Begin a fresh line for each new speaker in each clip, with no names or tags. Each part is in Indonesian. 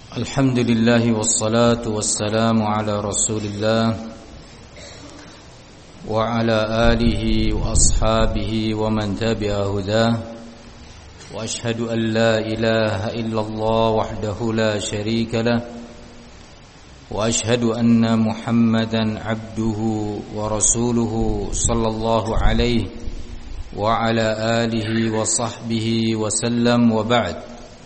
Alhamdulillah wassalatu wassalamu ala Rasulillah wa ala alihi wa ashabihi wa man tabi'a hudah wa ashhadu an la ilaha illallah wahdahu la sharika lah wa ashhadu anna Muhammadan abduhu wa rasuluhu sallallahu alaihi wa ala alihi wa sahbihi wa sallam wa ba'd.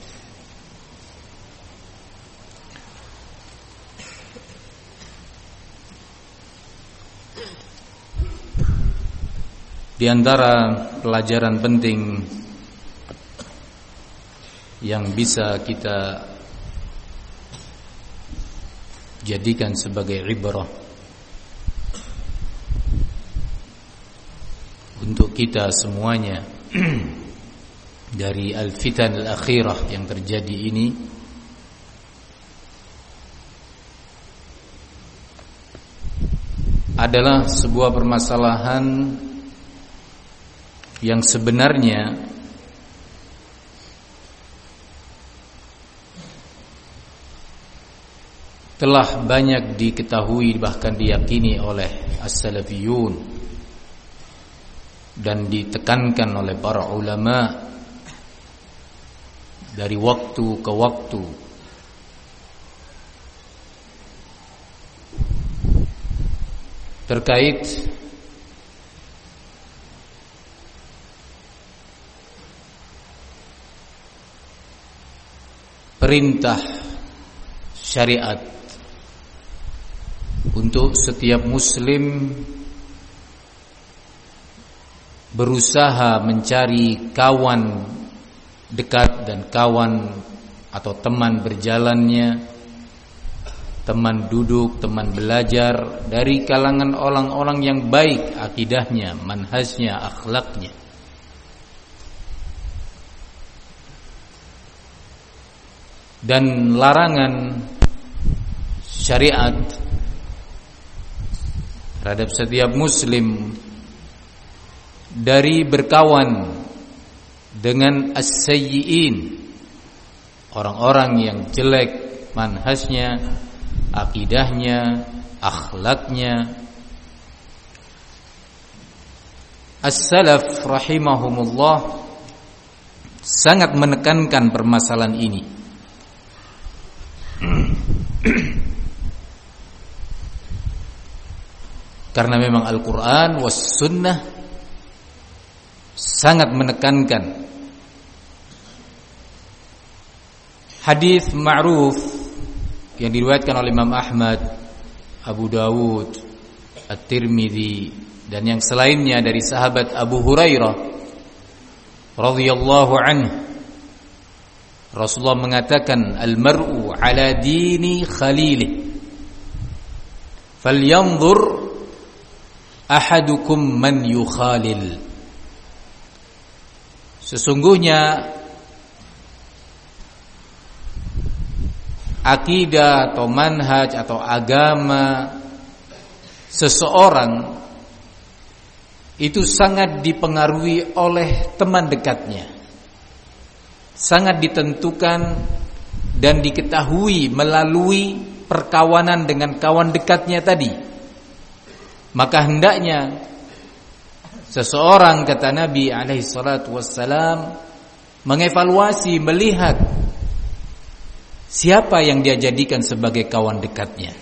Di antara pelajaran penting yang bisa kita jadikan sebagai ibrah untuk kita semuanya dari al-fitan al-akhirah yang terjadi ini adalah sebuah permasalahan yang sebenarnya telah banyak diketahui bahkan diyakini oleh as-salafiyun dan ditekankan oleh para ulama dari waktu ke waktu, terkait perintah syariat untuk setiap muslim berusaha mencari kawan dekat dan kawan atau teman berjalannya, teman duduk, teman belajar dari kalangan orang-orang yang baik akidahnya, manhajnya, akhlaknya. Dan larangan syariat terhadap setiap muslim dari berkawan dengan as-sayyi'in, orang-orang yang jelek manhajnya, akidahnya, akhlaknya. As-salaf rahimahumullah sangat menekankan permasalahan ini. Karena memang Al-Quran was sunnah sangat menekankan. Hadis ma'ruf yang diriwayatkan oleh Imam Ahmad, Abu Dawud, At-Tirmidzi dan yang selainnya dari sahabat Abu Hurairah radhiyallahu anhu, Rasulullah mengatakan, al-mar'u ala dini khalilih falyanzur ahadukum man yukhalil. Sesungguhnya akidah atau manhaj atau agama seseorang itu sangat dipengaruhi oleh teman dekatnya, sangat ditentukan dan diketahui melalui perkawanan dengan kawan dekatnya tadi. Maka hendaknya seseorang, kata Nabi alaihi salatu wassalam, mengevaluasi, melihat siapa yang dia jadikan sebagai kawan dekatnya.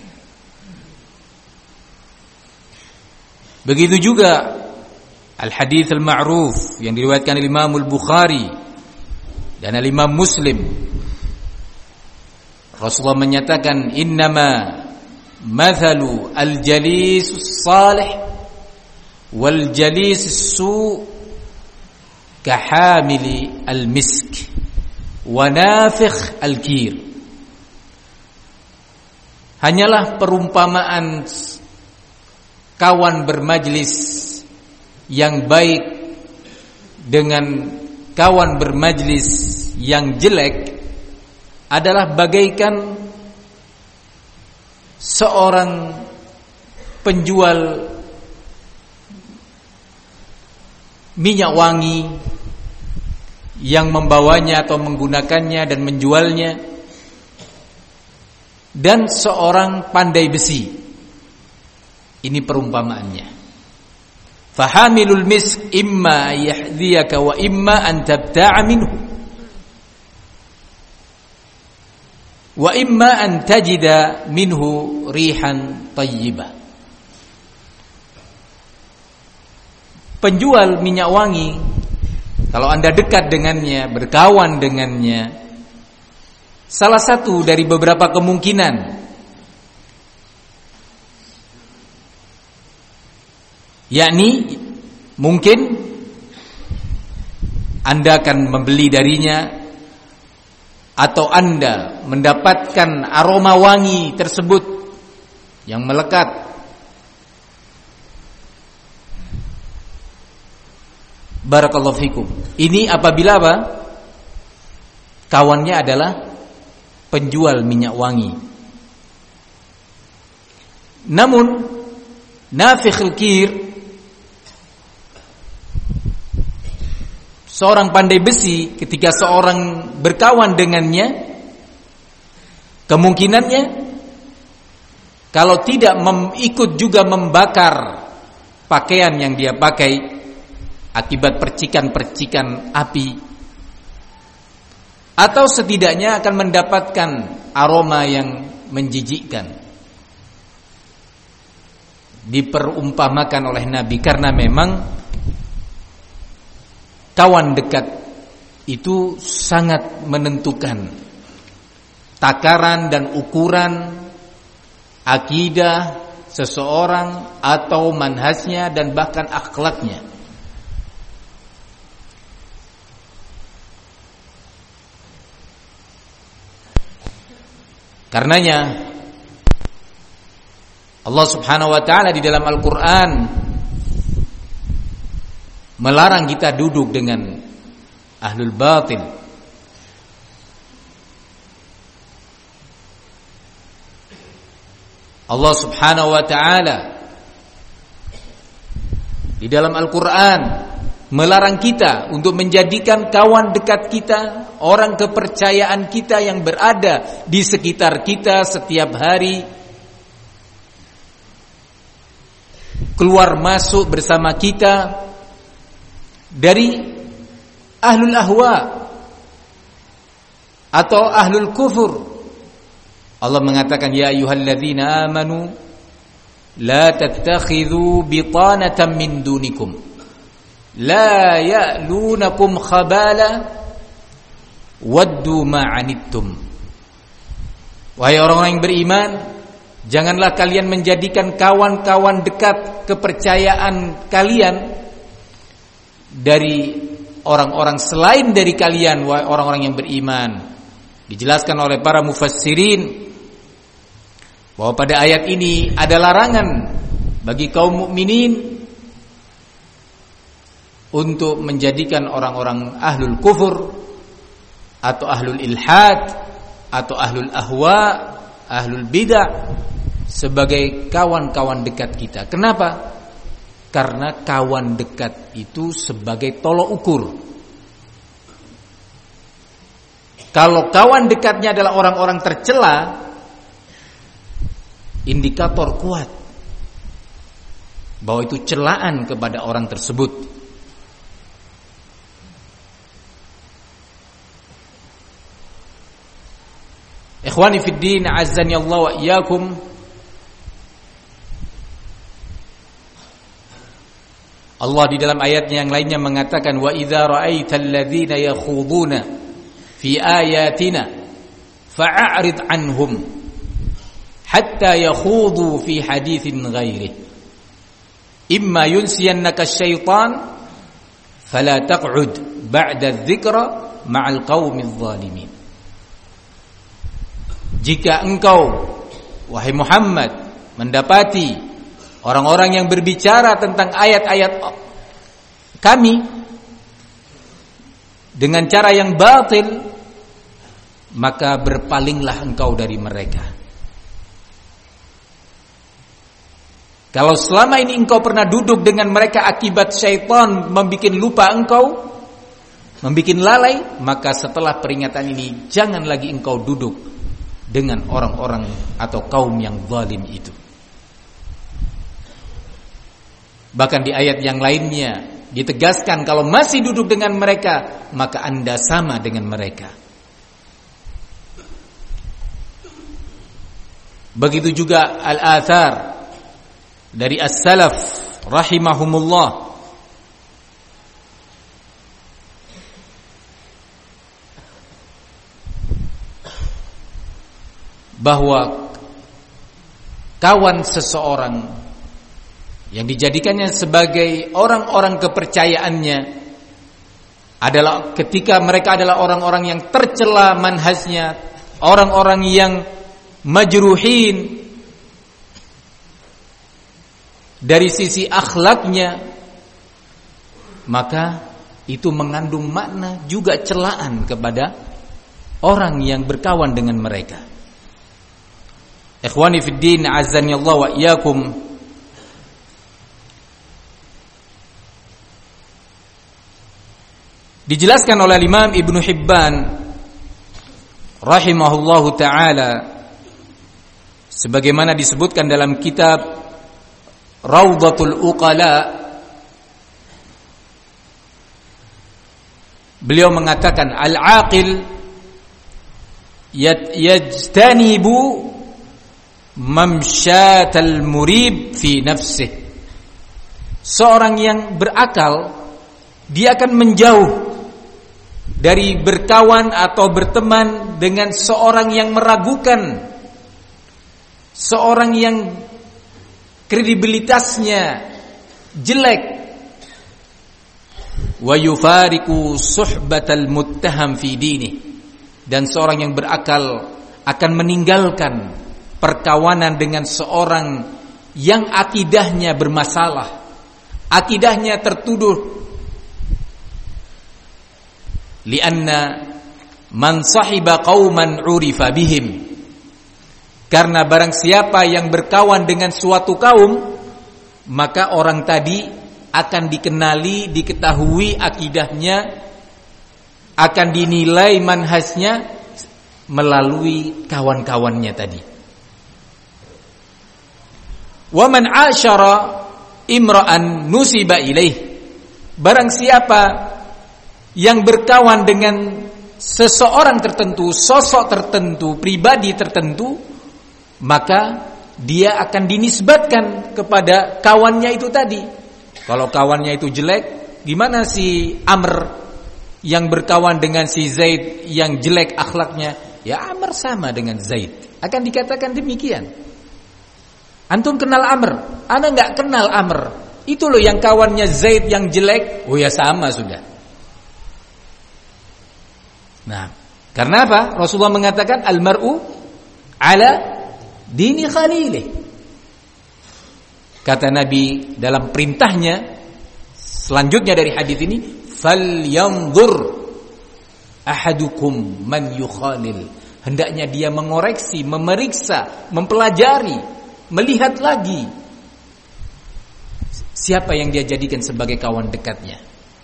Begitu juga al-hadits al-ma'ruf yang diriwayatkan oleh Imam Al-Bukhari dan Imam Muslim. Rasulullah menyatakan, innama mathalu al-jalis as-salih wal jalis as-su' kahamili al-misk wa nafikh al-kir. Hanyalah perumpamaan kawan bermajlis yang baik dengan kawan bermajlis yang jelek adalah bagaikan seorang penjual minyak wangi yang membawanya atau menggunakannya dan menjualnya dan seorang pandai besi. Ini perumpamaannya. Fahamilul misk imma yahdiyaka wa imma an tabta'a minhu wa imma an tajida minhu rihan tayyibah. Penjual minyak wangi, kalau Anda dekat dengannya, berkawan dengannya, salah satu dari beberapa kemungkinan, yakni mungkin Anda akan membeli darinya, atau Anda mendapatkan aroma wangi tersebut yang melekat. Barakallahu fikum. Ini apabila apa? Kawannya adalah penjual minyak wangi. Namun nafikhul kir, seorang pandai besi, ketika seorang berkawan dengannya, kemungkinannya kalau tidak ikut juga membakar pakaian yang dia pakai akibat percikan-percikan api, atau setidaknya akan mendapatkan aroma yang menjijikkan. Diperumpamakan oleh Nabi karena memang kawan dekat itu sangat menentukan takaran dan ukuran akidah seseorang atau manhajnya dan bahkan akhlaknya. Karenanya Allah Subhanahu wa taala di dalam Al-Qur'an melarang kita duduk dengan ahlul batil. Allah Subhanahu wa taala di dalam Al-Qur'an melarang kita untuk menjadikan kawan dekat kita, orang kepercayaan kita yang berada di sekitar kita setiap hari, keluar masuk bersama kita, dari ahlul ahwa atau ahlul kufur. Allah mengatakan, ya ayyuhalladzina amanu la tattakhidhu bitanatan min dunikum la ya'lunakum khabala waddu ma'anittum. Wahai orang-orang yang beriman, janganlah kalian menjadikan kawan-kawan dekat kepercayaan kalian dari orang-orang selain dari kalian, wahai orang-orang yang beriman. Dijelaskan oleh para mufassirin bahwa pada ayat ini ada larangan bagi kaum mukminin untuk menjadikan orang-orang ahlul kufur atau ahlul ilhad atau ahlul ahwa, ahlul bidah sebagai kawan-kawan dekat kita. Kenapa? Karena kawan dekat itu sebagai tolok ukur. Kalau kawan dekatnya adalah orang-orang tercela, indikator kuat bahwa itu celaan kepada orang tersebut. Ikhwani fid din, azzani Allah wa iyyakum. Allah di dalam ayatnya yang lainnya mengatakan, wa idza ra'aital ladzina yakhuduna fi ayatina fa'arid anhum hatta yakhudu fi haditsin ghairihi imma yunsiyannaka asy-syaitan fala taq'ud ba'da adh-dhikra ma'al qaumidh dhalimin. Jika engkau, wahai Muhammad, mendapati orang-orang yang berbicara tentang ayat-ayat kami dengan cara yang batil, maka berpalinglah engkau dari mereka. Kalau selama ini engkau pernah duduk dengan mereka akibat syaitan membuat lupa engkau, membuat lalai, maka setelah peringatan ini jangan lagi engkau duduk dengan orang-orang atau kaum yang zalim itu. Bahkan di ayat yang lainnya ditegaskan kalau masih duduk dengan mereka, maka Anda sama dengan mereka. Begitu juga al-athar dari as-salaf rahimahumullah, bahwa kawan seseorang yang dijadikannya sebagai orang-orang kepercayaannya adalah ketika mereka adalah orang-orang yang tercela manhajnya, orang-orang yang majruhin dari sisi akhlaknya, maka itu mengandung makna juga celaan kepada orang yang berkawan dengan mereka. Ikhwani fid din, azani Allah wa iyyakum. Dijelaskan oleh Imam Ibnu Hibban rahimahullahu taala, sebagaimana disebutkan dalam kitab Rawdatul Uqala, beliau mengatakan al-aqil yajtanibu mamsyatal murib fi nafsih. Seorang yang berakal, dia akan menjauh dari berkawan atau berteman dengan seorang yang meragukan, seorang yang kredibilitasnya jelek. Wa yufariqu suhbatal muttaham fi dinih. Dan seorang yang berakal akan meninggalkan perkawanan dengan seorang yang akidahnya bermasalah, akidahnya tertuduh. Lianna man sahiba qauman urifa bihim. Karena barang siapa yang berkawan dengan suatu kaum, maka orang tadi akan dikenali, diketahui akidahnya, akan dinilai manhajnya melalui kawan-kawannya tadi. Wa man asyara imra'an nusiba ilaih. Barang siapa yang berkawan dengan seseorang tertentu, sosok tertentu, pribadi tertentu, maka dia akan dinisbatkan kepada kawannya itu tadi. Kalau kawannya itu jelek, gimana si Amr yang berkawan dengan si Zaid yang jelek akhlaknya? Ya Amr sama dengan Zaid. Akan dikatakan demikian. Antum kenal Amr, ana enggak kenal Amr. Itu loh yang kawannya Zaid yang jelek. Oh ya sama sudah. Nah, karena apa? Rasulullah mengatakan al-mar'u ala dini khalilih. Kata Nabi dalam perintahnya selanjutnya dari hadis ini, falyanzur ahadukum man yukhalil. Hendaknya dia mengoreksi, memeriksa, mempelajari, melihat lagi siapa yang dia jadikan sebagai kawan dekatnya.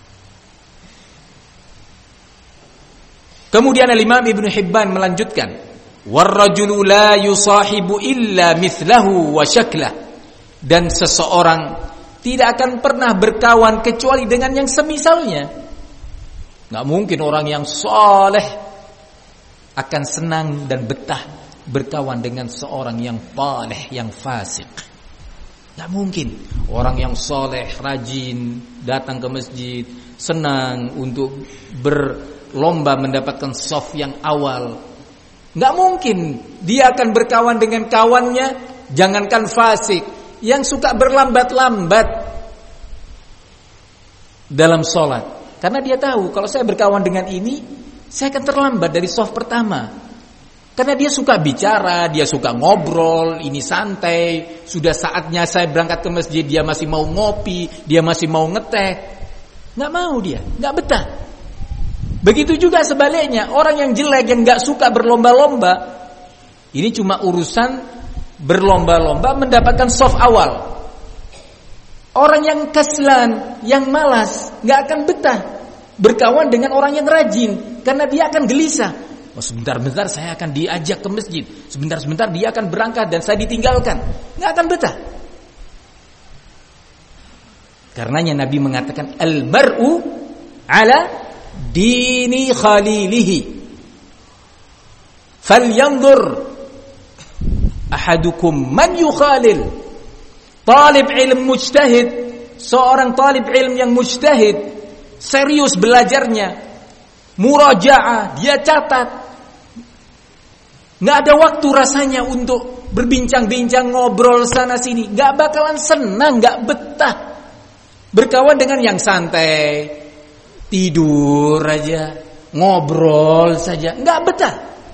Kemudian Imam Ibnu Hibban melanjutkan, warrajulu la yusahibu illa mithlahu wa syaklah. Dan seseorang tidak akan pernah berkawan kecuali dengan yang semisalnya. Gak mungkin orang yang saleh akan senang dan betah berkawan dengan seorang yang paleh, yang fasik. Gak mungkin. Orang yang saleh, rajin, datang ke masjid, senang untuk berlomba mendapatkan shaf yang awal. Gak mungkin dia akan berkawan dengan kawannya, jangankan fasik, yang suka berlambat-lambat dalam sholat. Karena dia tahu kalau saya berkawan dengan ini, saya akan terlambat dari shaf pertama. Karena dia suka bicara, dia suka ngobrol, ini santai. Sudah saatnya saya berangkat ke masjid, dia masih mau ngopi, dia masih mau ngeteh. Gak mau dia, gak betah. Begitu juga sebaliknya, orang yang jelek, yang gak suka berlomba-lomba, ini cuma urusan berlomba-lomba mendapatkan shaf awal. Orang yang kaslan, yang malas, gak akan betah berkawan dengan orang yang rajin, karena dia akan gelisah. sebentar-bentar saya akan diajak ke masjid, sebentar-sebentar dia akan berangkat dan saya ditinggalkan. Nggak akan betah. Karenanya Nabi mengatakan al-mar'u ala dini khalilihi. Falyanzur ahadukum man yukhalil. Talib ilm mujtahid, seorang talib ilm yang mujtahid, serius belajarnya, murajaah, dia catat. Nggak ada waktu rasanya untuk berbincang-bincang, ngobrol sana sini. Nggak bakalan senang, nggak betah berkawan dengan yang santai, tidur aja, ngobrol saja, nggak betah.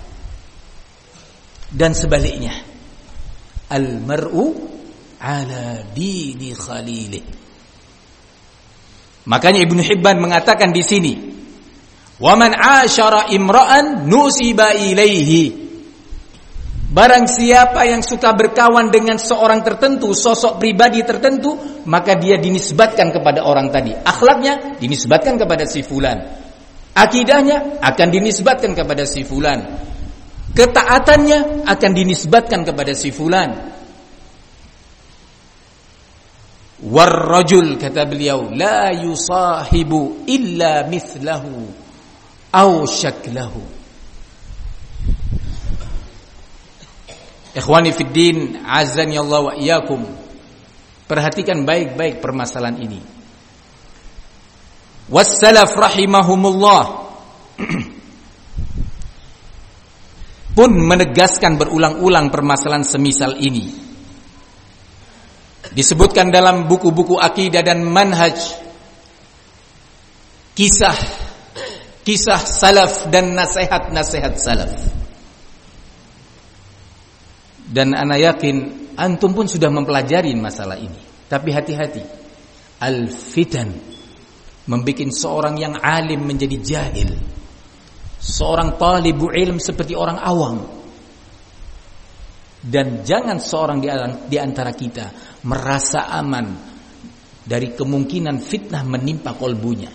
Dan sebaliknya, al-mar'u ala dini khalilih. Makanya Ibnu Hibban mengatakan di sini, wa man 'ashara imra'an nusiba ilaihi. Barang siapa yang suka berkawan dengan seorang tertentu, sosok pribadi tertentu, maka dia dinisbatkan kepada orang tadi. Akhlaknya dinisbatkan kepada si fulan. Akidahnya akan dinisbatkan kepada si fulan. Ketaatannya akan dinisbatkan kepada si fulan. Warrajul, kata beliau, la yusahibu illa mithlahu aw syaklahu. Ikhwani fid din, azani Allah wa iyyakum. Perhatikan baik-baik permasalahan ini. Wassalaf rahimahumullah pun menegaskan berulang-ulang permasalahan semisal ini. Disebutkan dalam buku-buku akidah dan manhaj kisah salaf dan nasihat-nasihat salaf. Dan ana yakin antum pun sudah mempelajari masalah ini. Tapi hati-hati, al-fitan membikin seorang yang alim menjadi jahil, seorang talibu ilm seperti orang awam. Dan jangan seorang di antara kita merasa aman dari kemungkinan fitnah menimpa kolbunya.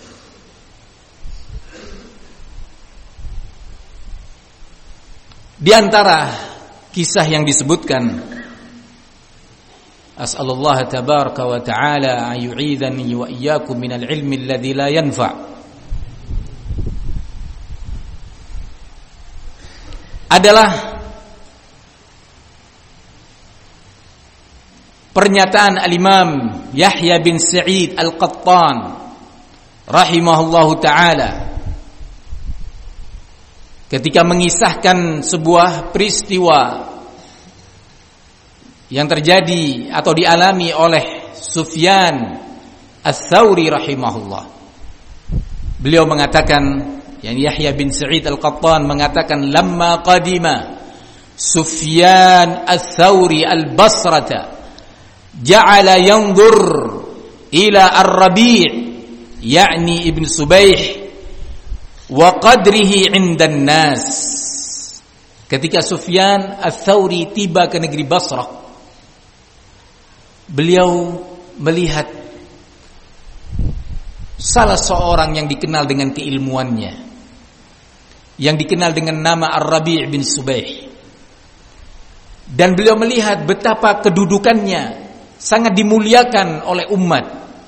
Di antara kisah yang disebutkan, as'alullah tabaraka wa ta'ala ayu'idhani wa iyyakum minal ilmi alladhi la yanfa'. Adalah pernyataan al-Imam Yahya bin Sa'id al-Qattan rahimahullahu ta'ala ketika mengisahkan sebuah peristiwa yang terjadi atau dialami oleh Sufyan Ats-Tsauri rahimahullah. Beliau mengatakan, yang Yahya bin Sa'id al-Qattan mengatakan, lamma qadima Sufyan Ats-Tsauri al-Basrata ja'ala yanzur ila ar-Rabi' yakni Ibn Subayh wa qadrihi 'indan nas. Ketika Sufyan Ats-Tsauri tiba ke negeri Basrah, beliau melihat salah seorang yang dikenal dengan keilmuannya, yang dikenal dengan nama Ar-Rabi' bin Subayh. Dan beliau melihat betapa kedudukannya sangat dimuliakan oleh umat.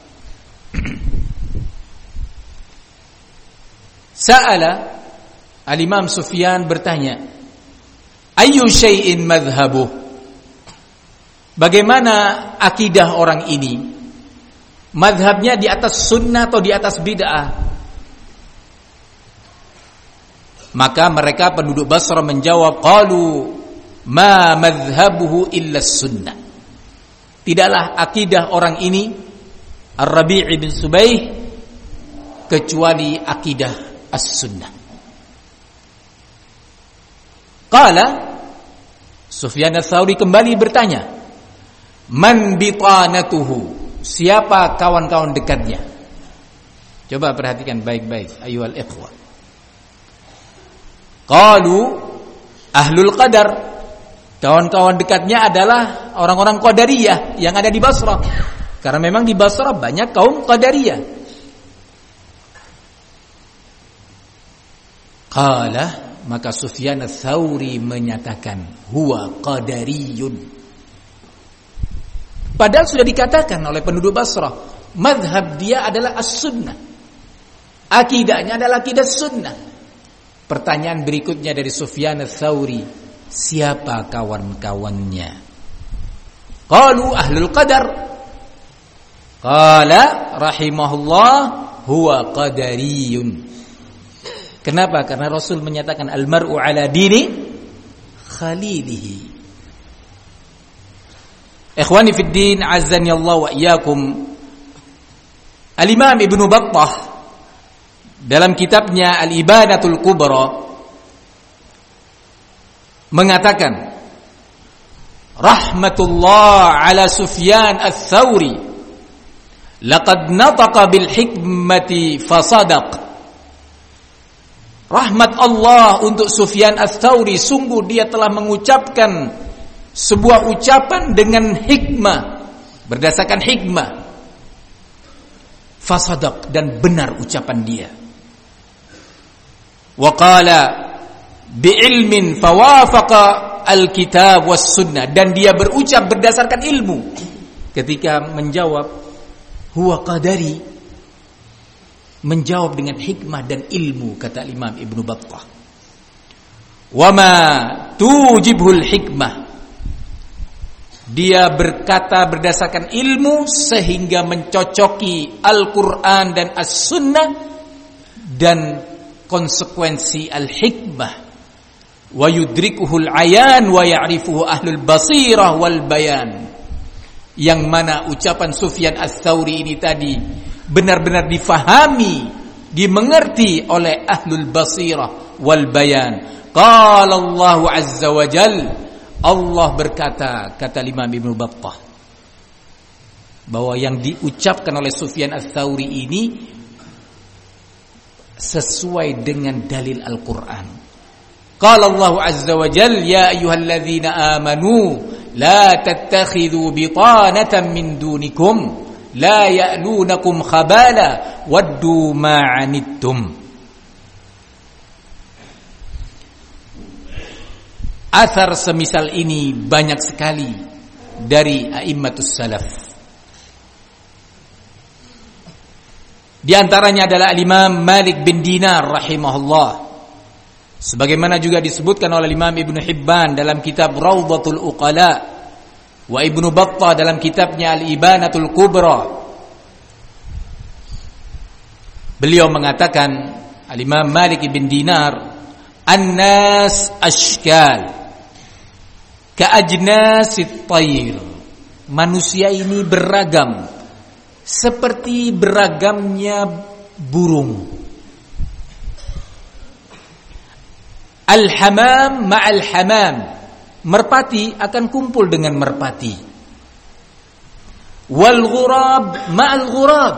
Sa'ala, Al-Imam Sufyan bertanya, ayyu syai'in madhhabuh? Bagaimana akidah orang ini? Madhabnya di atas sunnah atau di atas bid'ah? Maka mereka penduduk Basra menjawab, qalu ma madhhabuhu illa sunnah. Tidaklah akidah orang ini Ar-Rabi' bin Subayh kecuali akidah as-sunnah. Qala, Sufyan Ats-Tsauri kembali bertanya, man bitanatuhu? Siapa kawan-kawan dekatnya? Coba perhatikan baik-baik ayyuhal ikhwah. Qalu ahlul qadar. Kawan-kawan dekatnya adalah orang-orang Qadariyah yang ada di Basrah. Karena memang di Basrah banyak kaum Qadariyah. Qala, maka Sufyan Ats-Tsauri menyatakan huwa qadariyun. Padahal sudah dikatakan oleh penduduk Basrah, mazhab dia adalah as-sunnah. Akidahnya adalah akidah sunnah. Pertanyaan berikutnya dari Sufyan Ats-Tsauri, siapa kawan-kawannya? Qalu ahlul qadar. Qala rahimahullah huwa qadariyun. Kenapa? Karena Rasul menyatakan al-mar'u ala dini khalilihi. Ikhwani fid din, azzani Allah wa iyyakum. Al-Imam Ibnu Battah dalam kitabnya Al-Ibanatul Kubra mengatakan rahmatullah ala Sufyan Ats-Tsauri laqad nataqa bil hikmati fasadaq. Rahmat Allah untuk Sufyan Ats-Tsauri, sungguh dia telah mengucapkan sebuah ucapan dengan hikmah, berdasarkan hikmah. Fasadaq, dan benar ucapan dia. Wa qala bi'ilmin fawafaqa al-kitab was sunnah, dan dia berucap berdasarkan ilmu ketika menjawab huwa qadari, menjawab dengan hikmah dan ilmu, kata Imam Ibnu Battah. Wa ma tujibul hikmah, dia berkata berdasarkan ilmu sehingga mencocoki Al-Quran dan As-Sunnah dan konsekuensi al-hikmah. Wa yudrikuhul ayan wa ya'rifuhu ahlul basirah wal bayan. Yang mana ucapan Sufyan Ats-Tsauri ini tadi benar-benar difahami, dimengerti oleh ahlul basirah wal bayan. Qala Allah azza wa jalla, Allah berkata, kata Imam Ibnu Battah, bahwa yang diucapkan oleh Sufyan Ats-Tsauri ini sesuai dengan dalil Al-Quran. Qala Allah azza wa jalla, ya ayyuhalladzina amanu la tattakhidhu bitanatan min dunikum la ya'lunakum khabala waddu ma'anittum. Athar semisal ini banyak sekali dari a'immatus salaf. Di antaranya adalah Imam Malik bin Dinar rahimahullah, sebagaimana juga disebutkan oleh Imam Ibnu Hibban dalam kitab Rawdatul Uqala, wa Ibnu Battah dalam kitabnya Al-Ibanatul Kubra. Beliau mengatakan, Al-Imam Malik bin Dinar, an-nas ashkal ka'ajnasit tayr. Manusia ini beragam seperti beragamnya burung. Al-hamam ma'al hamam, merpati akan kumpul dengan merpati. Wal ghurab ma'al ghurab,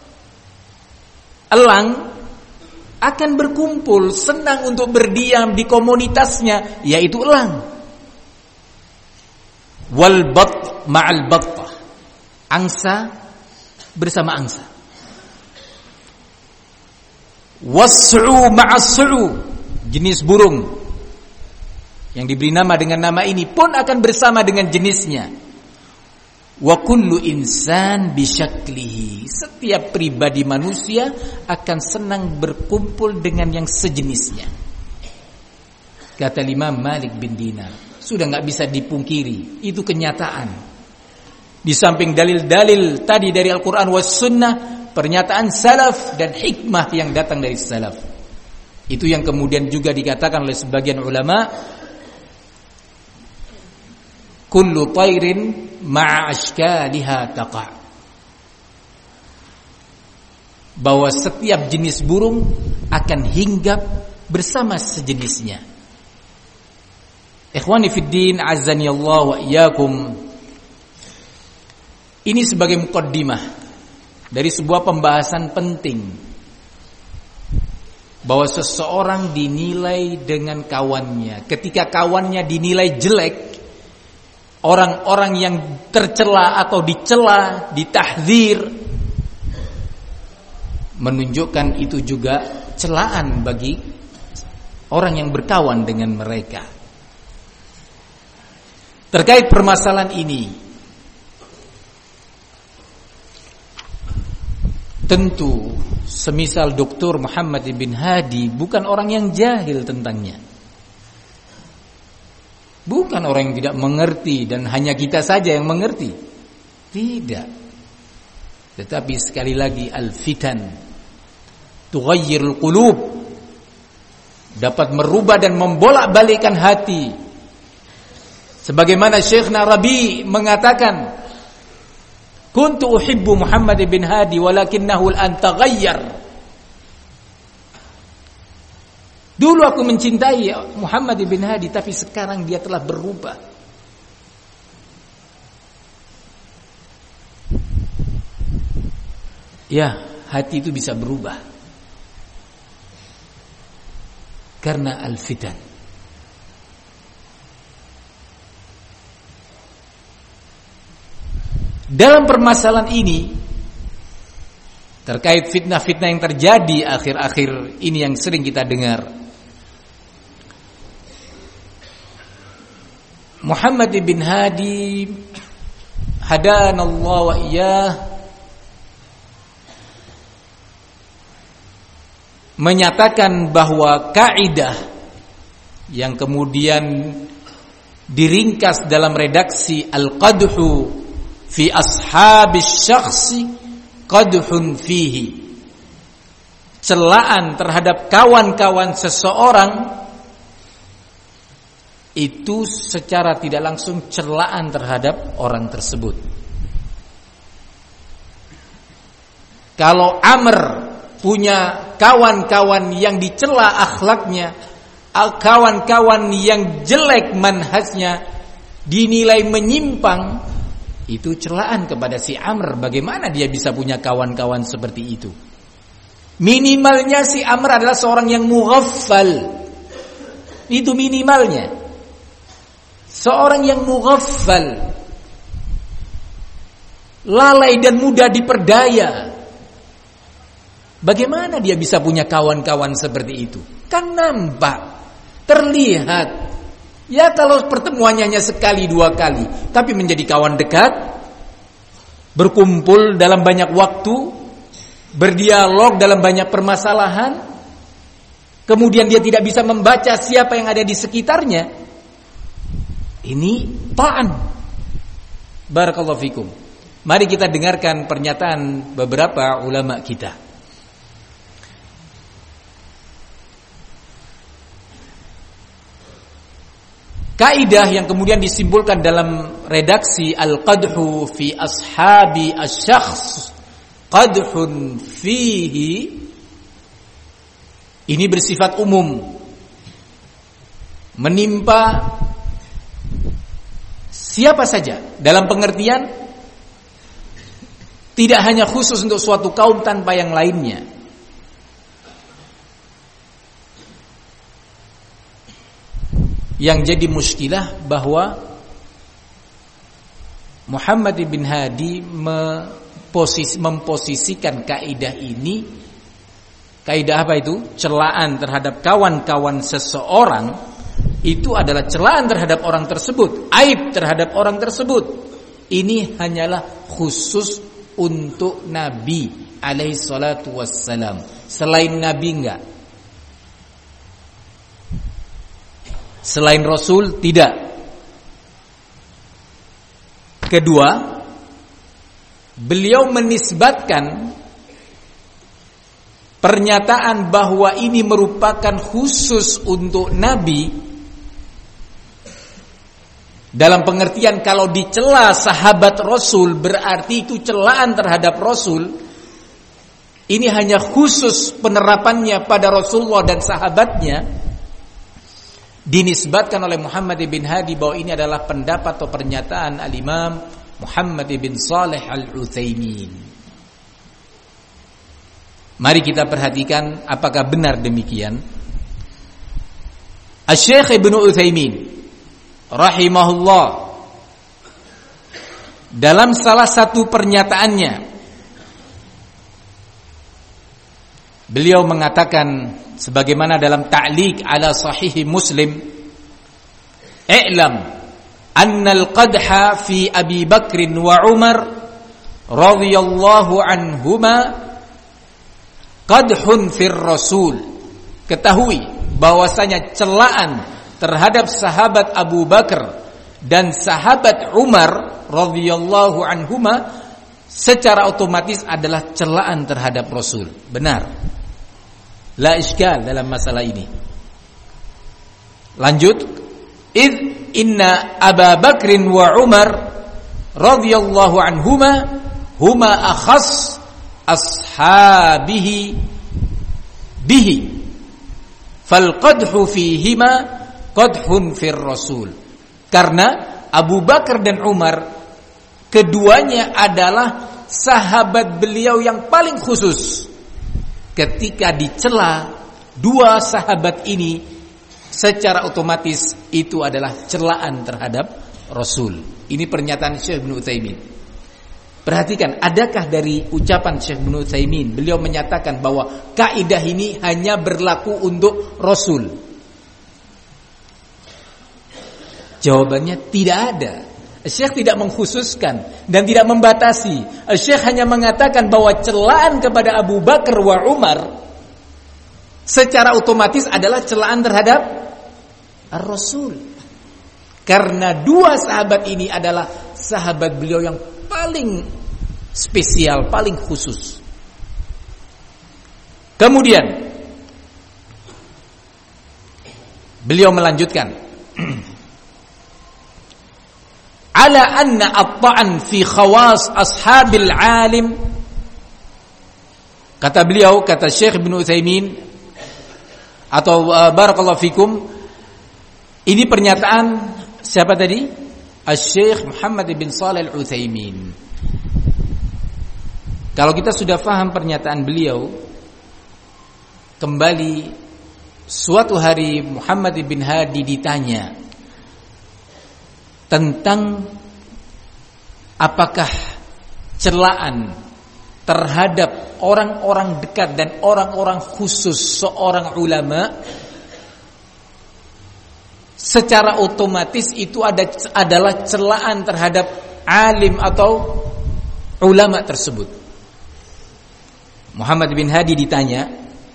elang akan berkumpul, senang untuk berdiam di komunitasnya, yaitu elang. Wal bat ma'al battah, angsa bersama angsa. Was'u ma'as-su'u, jenis burung yang diberi nama dengan nama ini pun akan bersama dengan jenisnya. Wa kullu insan bisyaklihi, setiap pribadi manusia akan senang berkumpul dengan yang sejenisnya. Kata Imam Malik bin Dinar, sudah enggak bisa dipungkiri, itu kenyataan. Di samping dalil-dalil tadi dari Al-Quran was sunnah, pernyataan salaf dan hikmah yang datang dari salaf. Itu yang kemudian juga dikatakan oleh sebagian ulama, kullu tairin ma'a ashkaliha taqa', bahwa setiap jenis burung akan hinggap bersama sejenisnya. Ikhwani fid din, azzani Allah wa iyyakum. Ini sebagai muqaddimah dari sebuah pembahasan penting, bahwa seseorang dinilai dengan kawannya. Ketika kawannya dinilai jelek, orang-orang yang tercela atau dicela, ditahdzir, menunjukkan itu juga celaan bagi orang yang berkawan dengan mereka. Terkait permasalahan ini, tentu semisal Dr. Muhammad bin Hadi bukan orang yang jahil tentangnya. Bukan orang yang tidak mengerti dan hanya kita saja yang mengerti. Tidak. Tetapi sekali lagi al-fitan tughayyirul qulub, dapat merubah dan membolak-balikkan hati. Sebagaimana Syekh Rabi mengatakan, kuntu uhibbu Muhammad bin Hadi walakinnahu an taghayyar. Dulu aku mencintai Muhammad bin Hadi, tapi sekarang dia telah berubah. Ya, hati itu bisa berubah karena al-fitan. Dalam permasalahan ini, terkait fitnah-fitnah yang terjadi akhir-akhir ini yang sering kita dengar, Muhammad bin Hadi hadanallahu wa iyyah menyatakan bahwa kaidah yang kemudian diringkas dalam redaksi al-qadhu fi ashabis syakhsi qadhun fihi, celaan terhadap kawan-kawan seseorang itu secara tidak langsung celaan terhadap orang tersebut. Kalau Amr punya kawan-kawan yang dicela akhlaknya, kawan-kawan yang jelek manhajnya, dinilai menyimpang, itu celaan kepada si Amr. Bagaimana dia bisa punya kawan-kawan seperti itu? Minimalnya si Amr adalah seorang yang mughaffal. Itu minimalnya. Seorang yang mughaffal, lalai dan mudah diperdaya. Bagaimana dia bisa punya kawan-kawan seperti itu? Kan nampak, terlihat. Ya kalau pertemuannya hanya sekali dua kali, tapi menjadi kawan dekat, berkumpul dalam banyak waktu, berdialog dalam banyak permasalahan, kemudian dia tidak bisa membaca siapa yang ada di sekitarnya. Ini ta'an. Barakallahu fikum. Mari kita dengarkan pernyataan beberapa ulama kita. Kaidah yang kemudian disimpulkan dalam redaksi al-qadhu fi ashabi asy-syakhs qadhun fihi, ini bersifat umum, menimpa siapa saja, dalam pengertian tidak hanya khusus untuk suatu kaum tanpa yang lainnya. Yang jadi muskilah bahwa Muhammad bin Hadi memposisikan kaidah ini, kaidah apa itu? Celaan terhadap kawan-kawan seseorang, itu adalah celaan terhadap orang tersebut, aib terhadap orang tersebut. Ini hanyalah khusus untuk Nabi alaihi salatu wassalam. Selain Nabi enggak. Selain Rasul tidak. Kedua, beliau menisbatkan pernyataan bahwa ini merupakan khusus untuk Nabi dalam pengertian kalau dicela sahabat Rasul berarti itu celaan terhadap Rasul. Ini hanya khusus penerapannya pada Rasulullah dan sahabatnya. Dinisbatkan oleh Muhammad bin Hadi bahwa ini adalah pendapat atau pernyataan al-Imam Muhammad bin Shalih al-Utsaimin. Mari kita perhatikan apakah benar demikian. Asy-Syaikh Ibnu Utsaimin rahimahullah dalam salah satu pernyataannya beliau mengatakan sebagaimana dalam ta'liq ala sahih Muslim, "I'lam anna al-qadha fi Abi Bakr wa Umar radhiyallahu anhuma qadhun fir Rasul." Ketahui bahwasanya celaan terhadap sahabat Abu Bakar dan sahabat Umar radhiyallahu anhuma secara otomatis adalah celaan terhadap Rasul. Benar. La iskal dalam masalah ini. Lanjut, "Id inna Abu Bakr wa Umar radhiyallahu anhuma huma akhas ashabihi bihi fal qadhu fihima qadhun fir Rasul." Karena Abu Bakar dan Umar keduanya adalah sahabat beliau yang paling khusus. Ketika dicela dua sahabat ini, secara otomatis itu adalah celaan terhadap Rasul. Ini pernyataan Syekh Ibnu Utsaimin. Perhatikan, adakah dari ucapan Syekh Ibnu Utsaimin beliau menyatakan bahwa kaidah ini hanya berlaku untuk Rasul? Jawabannya tidak ada. Syekh tidak mengkhususkan dan tidak membatasi. Syekh hanya mengatakan bahwa celaan kepada Abu Bakar wa Umar secara otomatis adalah celaan terhadap Ar-Rasul. Karena dua sahabat ini adalah sahabat beliau yang paling spesial, paling khusus. Kemudian beliau melanjutkan, ala anna at-ta'an fi khawas ashabil alim. Kata beliau, kata Syekh Ibnu Utsaimin atau barakallahu fikum, ini pernyataan siapa tadi? Syekh Muhammad bin Shalih Al-Utsaimin. Kalau kita sudah paham pernyataan beliau, kembali suatu hari Muhammad bin Hadi ditanya tentang apakah celaan terhadap orang-orang dekat dan orang-orang khusus seorang ulama secara otomatis itu adalah celaan terhadap alim atau ulama tersebut. Muhammad bin Hadi ditanya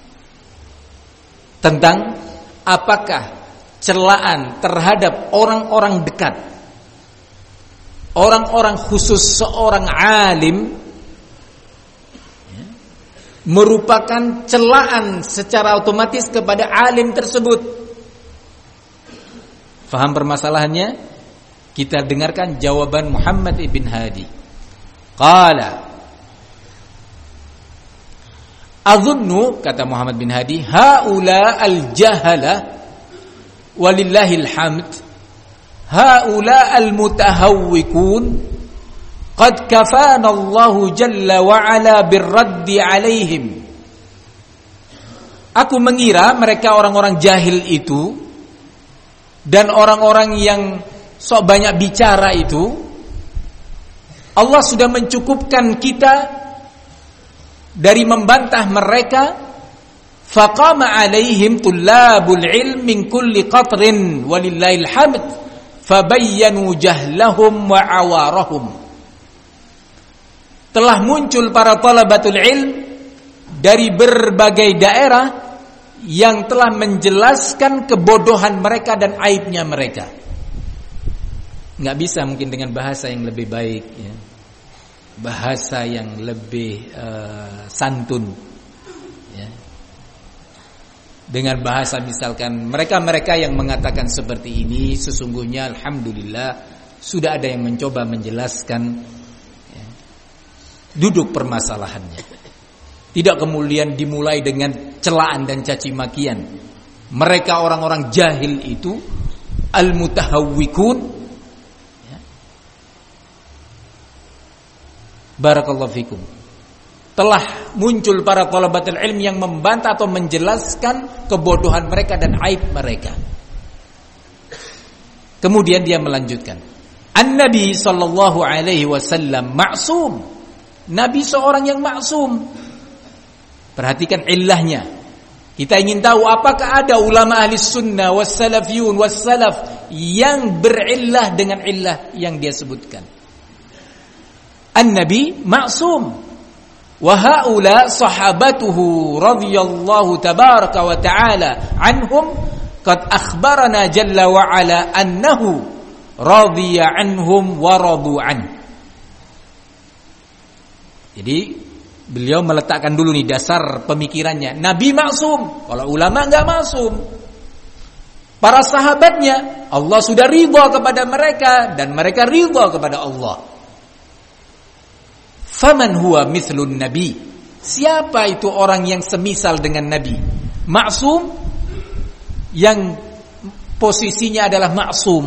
tentang apakah celaan terhadap orang-orang dekat, orang-orang khusus seorang alim merupakan celaan secara otomatis kepada alim tersebut. Faham permasalahannya? Kita dengarkan jawaban Muhammad ibn Hadi. Qala, azunnu, kata Muhammad bin Hadi, haula al-jahala walillahil hamd, haula al-mutahawwikun qad kafana Allah jalla wa ala birraddi alaihim. Aku mengira mereka orang-orang jahil itu dan orang-orang yang sok banyak bicara itu, Allah sudah mencukupkan kita dari membantah mereka. Faqama alaihim tullabul ilm min kulli qatrin walillahil hamd fabayyanu jahlahum wa awarahum. Telah muncul para talabatul ilm dari berbagai daerah yang telah menjelaskan kebodohan mereka dan aibnya mereka. Nggak bisa mungkin dengan bahasa yang lebih baik, ya. Bahasa yang lebih santun, ya. Dengan bahasa misalkan mereka-mereka yang mengatakan seperti ini, sesungguhnya alhamdulillah sudah ada yang mencoba menjelaskan, ya, duduk permasalahannya. Tidak kemudian dimulai dengan celaan dan caci makian. Mereka orang-orang jahil itu al-mutahawwikun, ya. Barakallahu fikum. Telah muncul para talabatul ilm yang membantah atau menjelaskan kebodohan mereka dan aib mereka. Kemudian dia melanjutkan, An-Nabi sallallahu alaihi wasallam ma'sum. Nabi seorang yang maksum. Perhatikan illahnya.
Kita ingin tahu apakah ada ulama ahli sunnah was salafiyun was salaf yang berillah dengan illah yang dia sebutkan. An-Nabi ma'sum wa haula sahabatuhu radhiyallahu tabaraka wa ta'ala anhum qad akhbarana jalla wa ala annahu radhiya anhum wa radu an. Jadi beliau meletakkan dulu nih dasar pemikirannya. Nabi maksum, kalau ulama enggak maksum. Para sahabatnya Allah sudah ridha kepada mereka dan mereka ridha kepada Allah. Faman huwa mithlun nabi? Siapa itu orang yang semisal dengan Nabi? Maksum yang posisinya adalah maksum.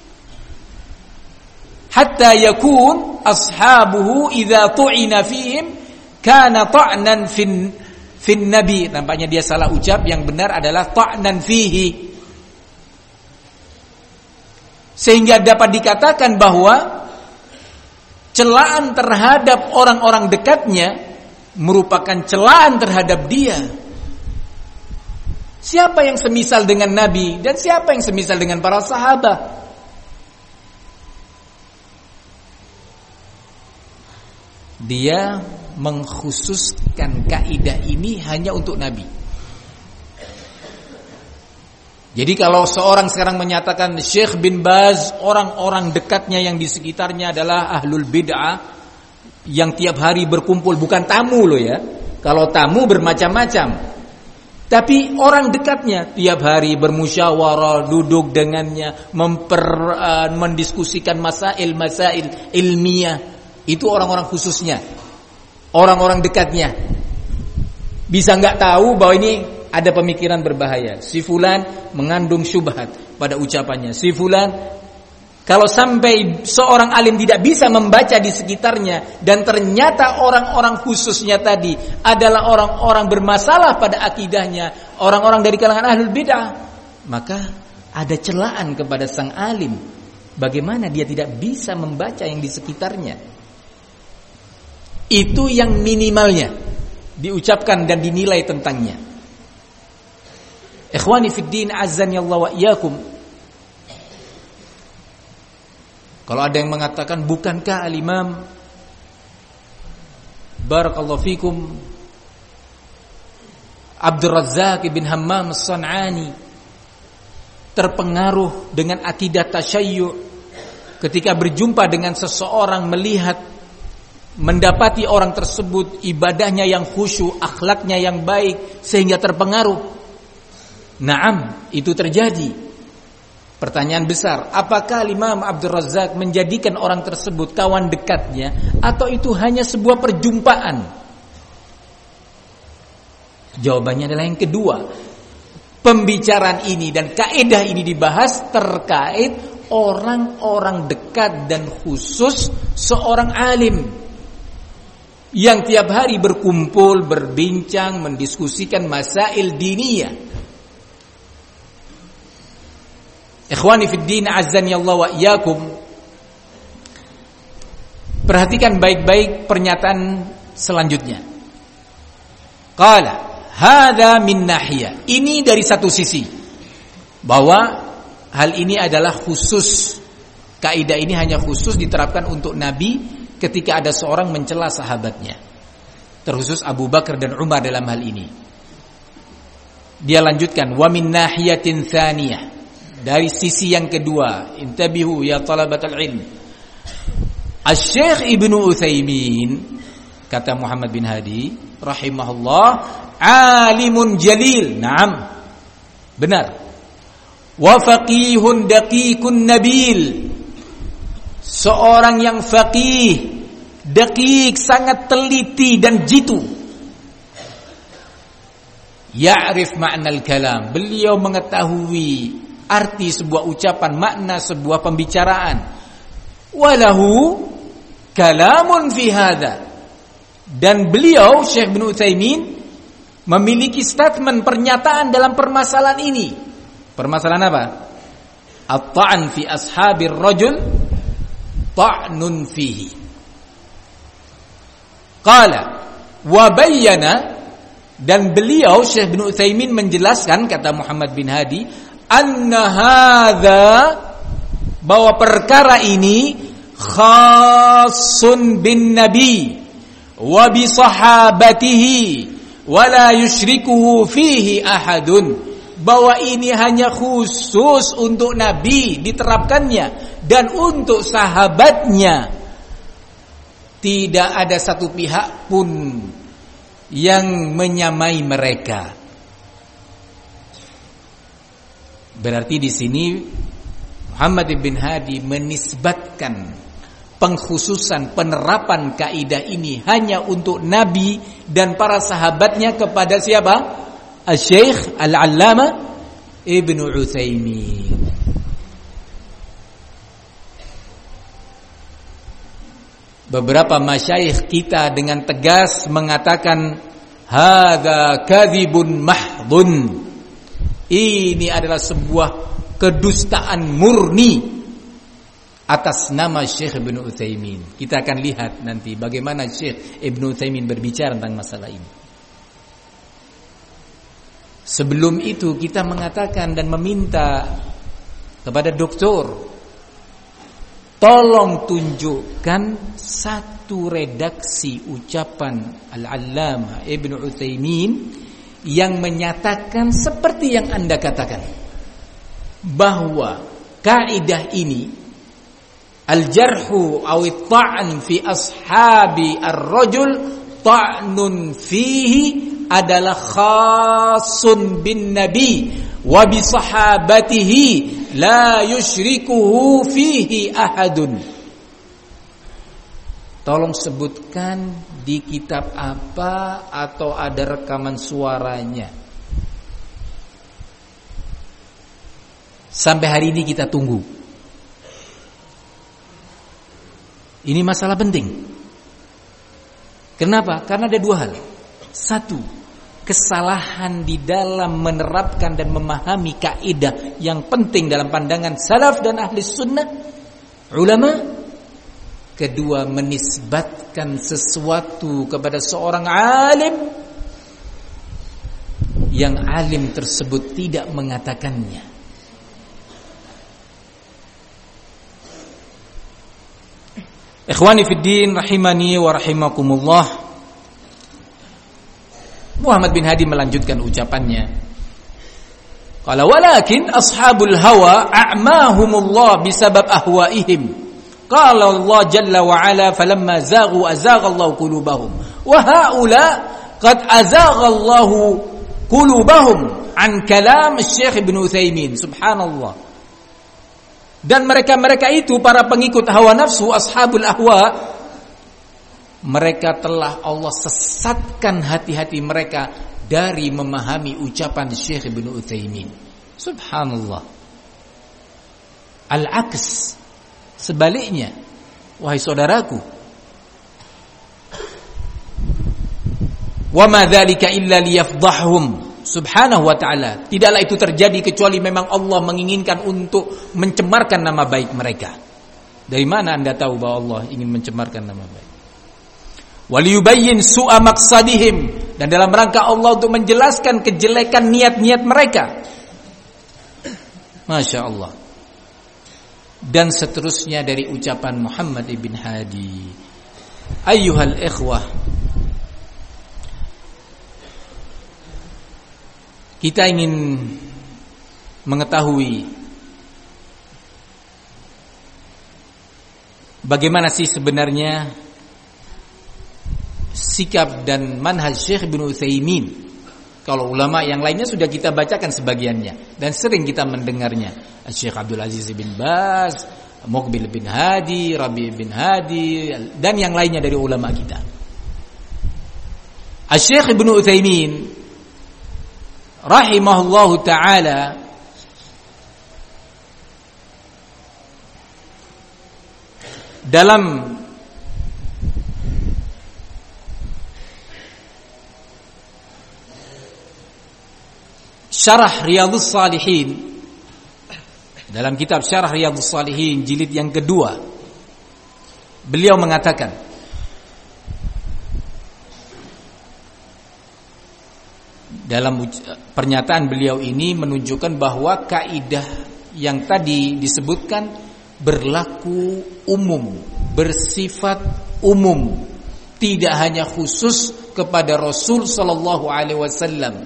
Hatta yakun ashabuhu idza tu'ina fihim kana ta'nan fin nabi. Nampaknya dia salah ucap, yang benar adalah ta'nan fihi. Sehingga dapat dikatakan bahwa celaan terhadap orang-orang dekatnya merupakan celaan terhadap dia. Siapa yang semisal dengan Nabi dan siapa yang semisal dengan para sahabat? Dia mengkhususkan kaidah ini hanya untuk Nabi. Jadi kalau seorang sekarang menyatakan Syekh bin Baz, orang-orang dekatnya yang di sekitarnya adalah ahlul bid'ah yang tiap hari berkumpul, bukan tamu loh ya. Kalau tamu bermacam-macam, tapi orang dekatnya tiap hari bermusyawarah, duduk dengannya, mendiskusikan masail-masail ilmiah. Itu orang-orang khususnya, orang-orang dekatnya. Bisa nggak tahu bahwa ini ada pemikiran berbahaya. Si fulan mengandung syubhat pada ucapannya. Si fulan, kalau sampai seorang alim tidak bisa membaca di sekitarnya dan ternyata orang-orang khususnya tadi adalah orang-orang bermasalah pada akidahnya, orang-orang dari kalangan ahlul bid'ah, maka ada celaan kepada sang alim. Bagaimana dia tidak bisa membaca yang di sekitarnya? Itu yang minimalnya diucapkan dan dinilai tentangnya. Ikhwani fid din, azzani Allah wa iyyakum. Kalau ada yang mengatakan, bukankah al-Imam barakallahu fikum Abdul Razzaq bin Hammam as-San'ani terpengaruh dengan akidah tasyayyu' ketika berjumpa dengan seseorang, mendapati orang tersebut ibadahnya yang khusyuk, akhlaknya yang baik, sehingga terpengaruh. Naam, itu terjadi. Pertanyaan besar, apakah Imam Abdul Razzaq menjadikan orang tersebut kawan dekatnya, atau itu hanya sebuah perjumpaan? Jawabannya adalah yang kedua. Pembicaraan ini dan kaidah ini dibahas terkait orang-orang dekat dan khusus seorang alim yang tiap hari berkumpul, berbincang, mendiskusikan masail diniyah. Ikhwani fid din, azzani Allah wa iyyakum. Perhatikan baik-baik pernyataan selanjutnya. Qala hadza min nahiyah. Ini dari satu sisi, bahwa hal ini adalah khusus. Kaidah ini hanya khusus diterapkan untuk Nabi ketika ada seorang mencela sahabatnya, terkhusus Abu Bakar dan Umar dalam hal ini. Dia lanjutkan, wa min nahiyatin tsaniyah, dari sisi yang kedua, intabihu ya talabatul ilm. Asy-Syaikh Ibnu Utsaimin, kata Muhammad bin Hadi rahimahullah, alimun jalil. Naam, benar. Wa faqihun daqiqun nabil, seorang yang faqih, daqiq, sangat teliti dan jitu. Ya'rif ma'nal kalam, beliau mengetahui arti sebuah ucapan, makna sebuah pembicaraan. Walahu kalamun fi hadza, dan beliau Syekh bin Utsaimin memiliki statement, pernyataan dalam permasalahan ini. Permasalahan apa? At-ta'n fi ashabir rajul ta'nun fihi. Qala wa bayyana Dan beliau Syekh bin Utsaimin menjelaskan, kata Muhammad bin Hadi, anna hadza, bahwa perkara ini khassun bin nabi wa bi sahabatihi wa la yusyrikuhu fihi ahadun, bahwa ini hanya khusus untuk nabi diterapkannya dan untuk sahabatnya. Tidak ada satu pihak pun yang menyamai mereka. Berarti di sini Muhammad bin Hadi menisbatkan pengkhususan penerapan kaidah ini hanya untuk Nabi dan para sahabatnya kepada siapa? Asy-Syaikh Al-Allamah Ibnu Utsaimin. Beberapa masyayikh kita dengan tegas mengatakan hadza kadzibun mahdhun. Ini adalah sebuah kedustaan murni atas nama Syekh Ibnu Utsaimin. Kita akan lihat nanti bagaimana Syekh Ibnu Utsaimin berbicara tentang masalah ini. Sebelum itu kita mengatakan dan meminta kepada doktor, tolong tunjukkan satu redaksi ucapan Al-Allamah Ibnu Utsaimin yang menyatakan seperti yang Anda katakan, bahwa kaidah ini al-jarhu aw at-ta'n fi ashabi ar-rajul ta'nun fihi adalah khasun bin nabi wa bi sahabatihi la yusyrikuhu fihi ahadun. Tolong sebutkan di kitab apa atau ada rekaman suaranya. Sampai hari ini kita tunggu. Ini masalah penting. Kenapa? Karena ada dua hal. Satu, kesalahan di dalam menerapkan dan memahami kaidah yang penting dalam pandangan salaf dan ahli sunnah ulama. Kedua, menisbatkan sesuatu kepada seorang alim yang alim tersebut tidak mengatakannya. Ikhwani fid din rahimani wa rahimakumullah. Muhammad bin Hadi melanjutkan ucapannya. Qala walakin ashabul hawa a'mahumullah bisabab ahwaihim. Qala Allah jalla wa ala falamma zaghu azagha Allah qulubahum wa haula qad azagha Allah qulubahum an kalam Syekh Ibnu Utsaimin. Subhanallah. Dan mereka-mereka itu para pengikut hawa nafsu, ashabul ahwa, mereka telah Allah sesatkan hati-hati mereka dari memahami ucapan Syekh Ibnu Utsaimin. Subhanallah. Al-aks, sebaliknya, wahai saudaraku, wa ma dzalika illa liyafdhahum. Subhanahu wa ta'ala, tidaklah itu terjadi kecuali memang Allah menginginkan untuk mencemarkan nama baik mereka. Dari mana Anda tahu bahwa Allah ingin mencemarkan nama baik? Waliyubayyin su'a maqsadihim, dan dalam rangka Allah untuk menjelaskan kejelekan niat-niat mereka. Masya Allah. Dan seterusnya dari ucapan Muhammad ibn Hadi. Ayyuhal ikhwah, kita ingin mengetahui bagaimana sih sebenarnya sikap dan manhaj Syekh Ibnu Utsaimin. Kalau ulama yang lainnya sudah kita bacakan sebagiannya dan sering kita mendengarnya. Syekh Abdul Aziz bin Baz, Muqbil bin Hadi, Rabi bin Hadi, dan yang lainnya dari ulama kita. Syekh Ibnu Utsaimin rahimahullahu ta'ala dalam Syarah Riyadhus Shalihin, dalam kitab Syarah Riyadhus Shalihin jilid yang kedua, beliau mengatakan, Dalam pernyataan beliau ini menunjukkan bahwa kaidah yang tadi disebutkan berlaku umum, bersifat umum, tidak hanya khusus kepada Rasul sallallahu alaihi wasallam.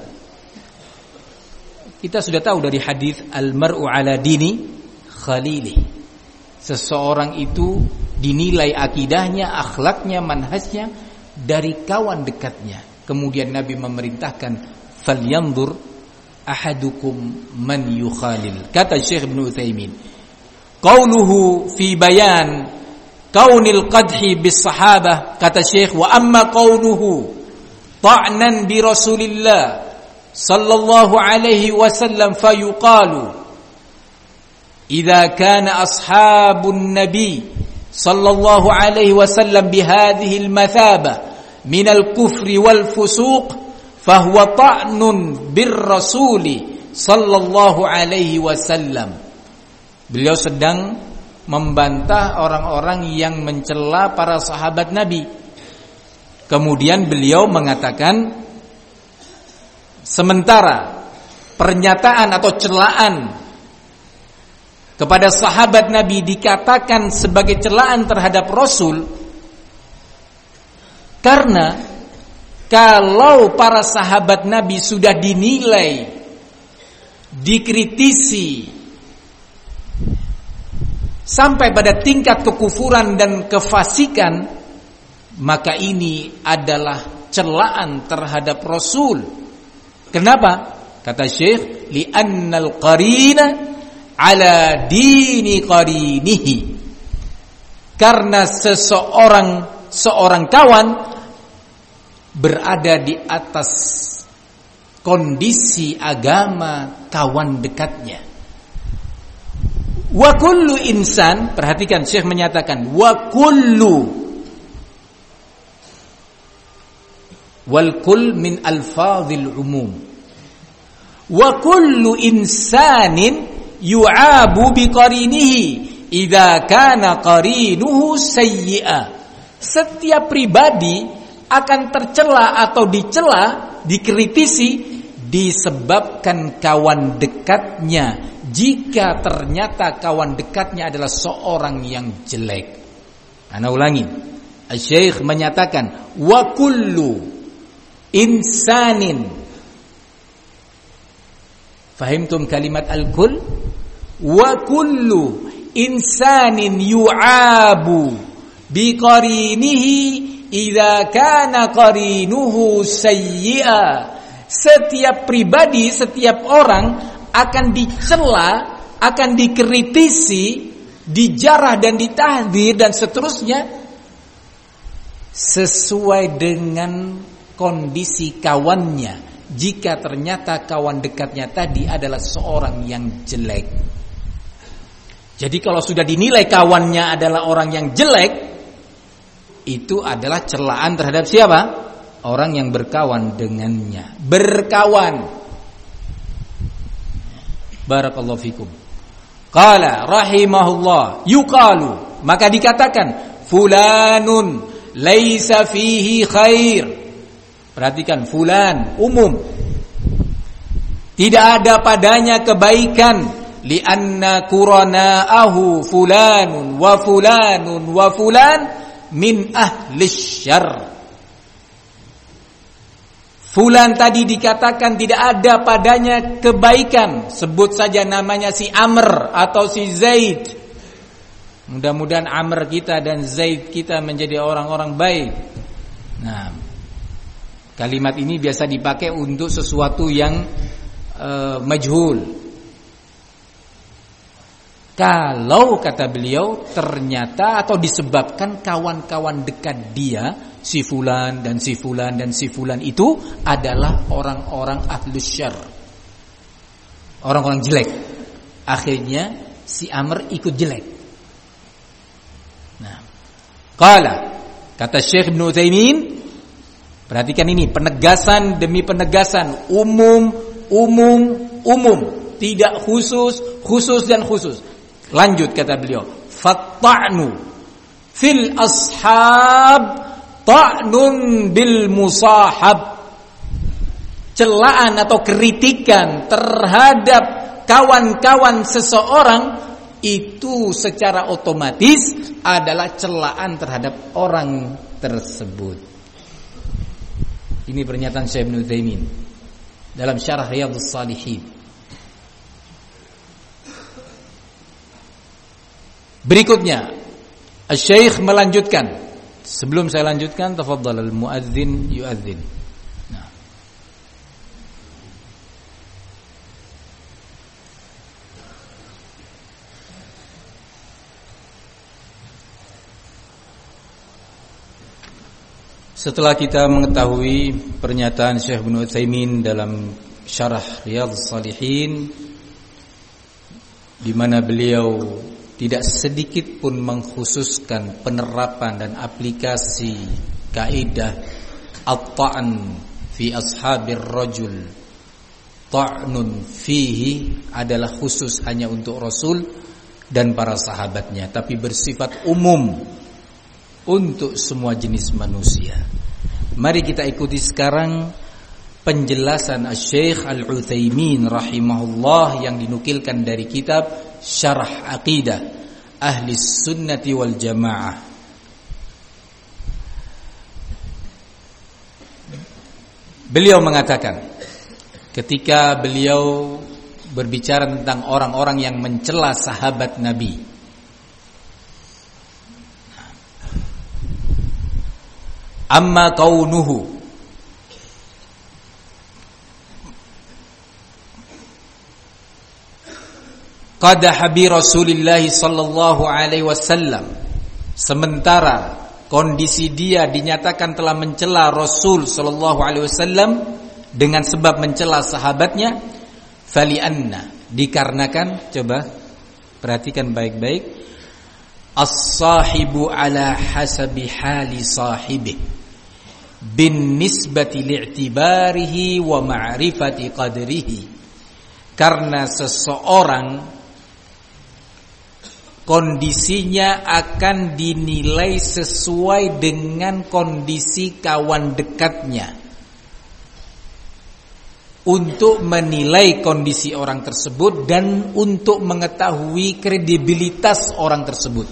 Kita sudah tahu dari hadis al-mar'u ala dini khalili. Seseorang itu dinilai akidahnya, akhlaknya, manhajnya dari kawan dekatnya. Kemudian Nabi memerintahkan falyanzur ahadukum man yukhalil. Kata Syekh Ibnu Utsaimin, qauluhu fi bayan kaunil qadhi bis sahabah, kata Syekh, wa amma qauluhu ta'nan bi Rasulillah sallallahu alaihi wasallam fayuqalu idza kana ashabun nabi sallallahu alaihi wasallam bihadhihi al-mathaba min al-kufri wal fusuq fahuwa ta'nun bir rasuli sallallahu alaihi wasallam. Beliau sedang membantah orang-orang yang mencela para sahabat Nabi. Kemudian beliau mengatakan, sementara pernyataan atau celaan kepada sahabat Nabi dikatakan sebagai celaan terhadap Rasul, karena kalau para sahabat Nabi sudah dinilai, dikritisi sampai pada tingkat kekufuran dan kefasikan, maka ini adalah celaan terhadap Rasul. Kenapa? Kata Syekh, li'annal qarina ala dini qarinihi. Karena seorang kawan berada di atas kondisi agama kawan dekatnya. Wa kullu insan, perhatikan Syekh menyatakan wa kullu, wal kull min alfazil umum, wa kullu insanin yu'abu biqarinihi idza kana qarinuhu sayyi'a. Setiap pribadi akan tercela atau dicela, dikritisi disebabkan kawan dekatnya, jika ternyata kawan dekatnya adalah seorang yang jelek. Ana ulangi. Syekh menyatakan wa kullu insanin, fahimtum kalimat al-kull? Wa kullu insanin yu'abu biqarinihi idza kana qarinuhu sayyi'a. Setiap pribadi, setiap orang akan dicela, akan dikritisi, dijarah dan ditahdir dan seterusnya sesuai dengan kondisi kawannya. Jika ternyata kawan dekatnya tadi adalah seorang yang jelek. Jadi kalau sudah dinilai kawannya adalah orang yang jelek, itu adalah celaan terhadap siapa? Orang yang berkawan dengannya. Berkawan. Barakallahu fikum. Qala rahimahullah, yuqalu, maka dikatakan fulanun laisa fihi khair. Perhatikan, fulan umum, tidak ada padanya kebaikan, lianna qurana'ahu fulanun wa fulanun wa fulan min ahli syarr. Fulan tadi dikatakan tidak ada padanya kebaikan. Sebut saja namanya si Amr atau si Zaid. Mudah-mudahan Amr kita dan Zaid kita menjadi orang-orang baik. Nah, kalimat ini biasa dipakai untuk sesuatu yang majhul. Kalau kata beliau ternyata atau disebabkan kawan-kawan dekat dia, si fulan dan si fulan dan si fulan itu adalah orang-orang ahlus syarr, orang-orang jelek. Akhirnya si Amr ikut jelek. Nah, qala, kata Syekh Ibnu Utsaimin, perhatikan ini penegasan demi penegasan, umum, tidak khusus dan khusus. Lanjut kata beliau, fatta'nu fil ashab ta'nun bil musahab. celaan atau kritikan terhadap kawan-kawan seseorang itu secara otomatis adalah celaan terhadap orang tersebut. Ini pernyataan Syekh Ibnu Utsaimin dalam Syarah Riyadhus Shalihin. Berikutnya Syekh melanjutkan. Sebelum saya lanjutkan, tafadhal al-muadzin yuadzin. Nah. Setelah kita mengetahui pernyataan Syekh Ibnu Utsaimin dalam Syarah Riyadhus Shalihin, di mana beliau tidak sedikit pun mengkhususkan penerapan dan aplikasi kaidah at-ta'n fi ashabir rajul ta'nun fihi adalah khusus hanya untuk Rasul dan para sahabatnya, tapi bersifat umum untuk semua jenis manusia. Mari kita ikuti sekarang penjelasan Syekh Al-Utsaimin rahimahullah yang dinukilkan dari kitab Syarah Aqidah Ahli Sunnati wal Jamaah. Beliau mengatakan, ketika beliau berbicara tentang orang-orang yang mencela sahabat Nabi, amma kaunuhu qadaha bi Rasulillah sallallahu alaihi wasallam, sementara kondisi dia dinyatakan telah mencela Rasul sallallahu alaihi wasallam dengan sebab mencela sahabatnya, fali anna, dikarenakan, coba perhatikan baik-baik, as-sahibu ala hasabi hali sahibih bin nisbati li'tibarihi wa ma'rifati qadrihi. Karena seseorang kondisinya akan dinilai sesuai dengan kondisi kawan dekatnya, untuk menilai kondisi orang tersebut dan untuk mengetahui kredibilitas orang tersebut.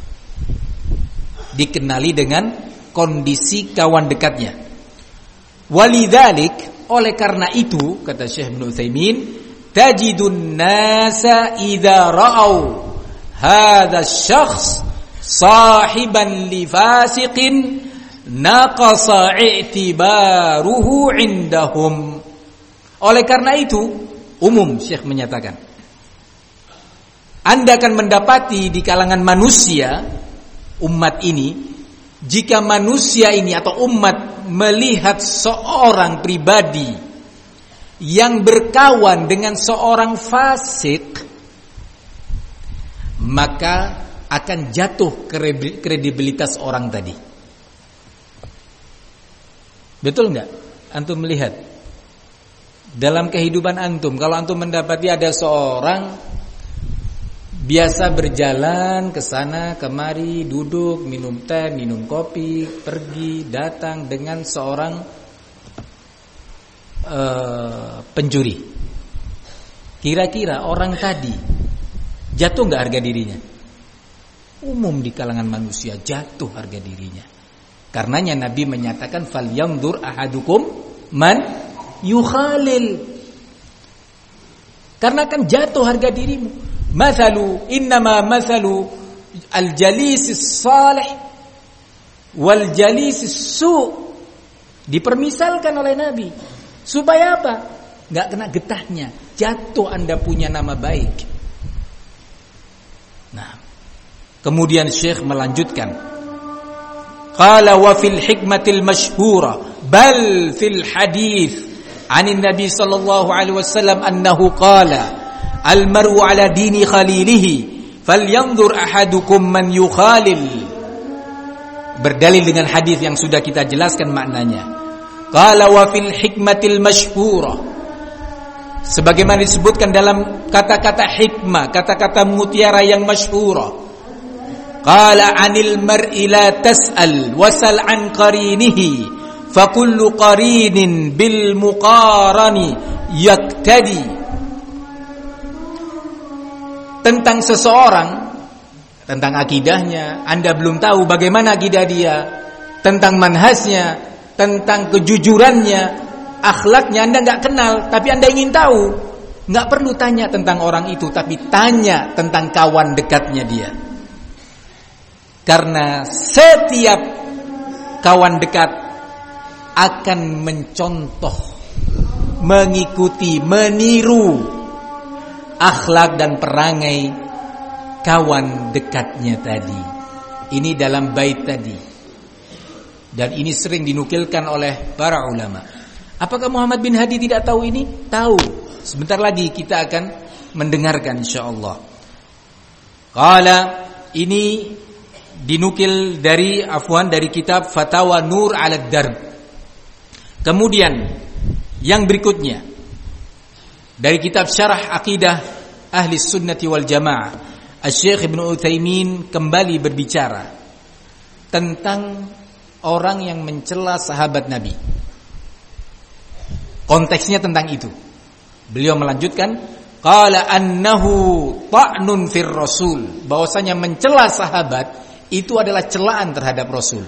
Dikenali dengan kondisi kawan dekatnya. Walidzalik, oleh karena itu, kata Syekh Ibnu Utsaimin, tajidun nasa idza ra'au hadha syakhs sahiban li fasiqin naqasa i'tibaruhu indahum. Oleh karena itu, umum Syekh menyatakan, Anda akan mendapati di kalangan manusia umat ini, jika manusia ini atau umat melihat seorang pribadi yang berkawan dengan seorang fasik, maka akan jatuh kredibilitas orang tadi. Betul enggak? Antum melihat dalam kehidupan antum, kalau antum mendapati ada seorang biasa berjalan ke sana kemari, duduk, minum teh, minum kopi, pergi, datang dengan seorang pencuri, kira-kira orang tadi jatuh enggak harga dirinya? Umum di kalangan manusia jatuh harga dirinya. Karenanya Nabi menyatakan falyanzur ahadukum man yukhalil. Karena kan jatuh harga dirimu. Innama mathalu al-jalisis salih wal jalisis su'. Dipermisalkan oleh Nabi. Supaya apa? Enggak kena getahnya. Jatuh Anda punya nama baik. Nah, kemudian Syekh melanjutkan, qala wa fil hikmatil masyhura bal fil hadits anin nabi sallallahu alaihi wasallam annahu qala al mar'u ala dini khalilihi falyanzur ahadukum man yukhalil. Berdalil dengan hadis yang sudah kita jelaskan maknanya. Qala wa fil hikmatil masyhura, sebagaimana disebutkan dalam kata-kata hikmah, kata-kata mutiara yang masyhura. Qala anil mar'i la tas'al wasal an qarinihi fakullu qarinin bil muqarani yaktadi. Tentang seseorang, tentang akidahnya, Anda belum tahu bagaimana akidah dia, tentang manhajnya, tentang kejujurannya, akhlaknya Anda nggak kenal, tapi Anda ingin tahu. Nggak perlu tanya tentang orang itu, tapi tanya tentang kawan dekatnya dia. Karena setiap kawan dekat akan mencontoh, mengikuti, meniru akhlak dan perangai kawan dekatnya tadi. Ini dalam bait tadi. Dan ini sering dinukilkan oleh para ulama. Apakah Muhammad bin Hadi tidak tahu ini? Tahu. Sebentar lagi kita akan mendengarkan insyaallah. Qala, ini dinukil dari kitab Fatawa Nur 'ala Darb. Kemudian yang berikutnya dari kitab Syarah Aqidah Ahli Sunnati wal Jamaah, Asy-Syaikh Ibnu Utsaimin kembali berbicara tentang orang yang mencela sahabat Nabi. Konteksnya tentang itu. Beliau melanjutkan, qala annahu ta'nun fir rasul, bahwasanya mencela sahabat itu adalah celaan terhadap Rasul.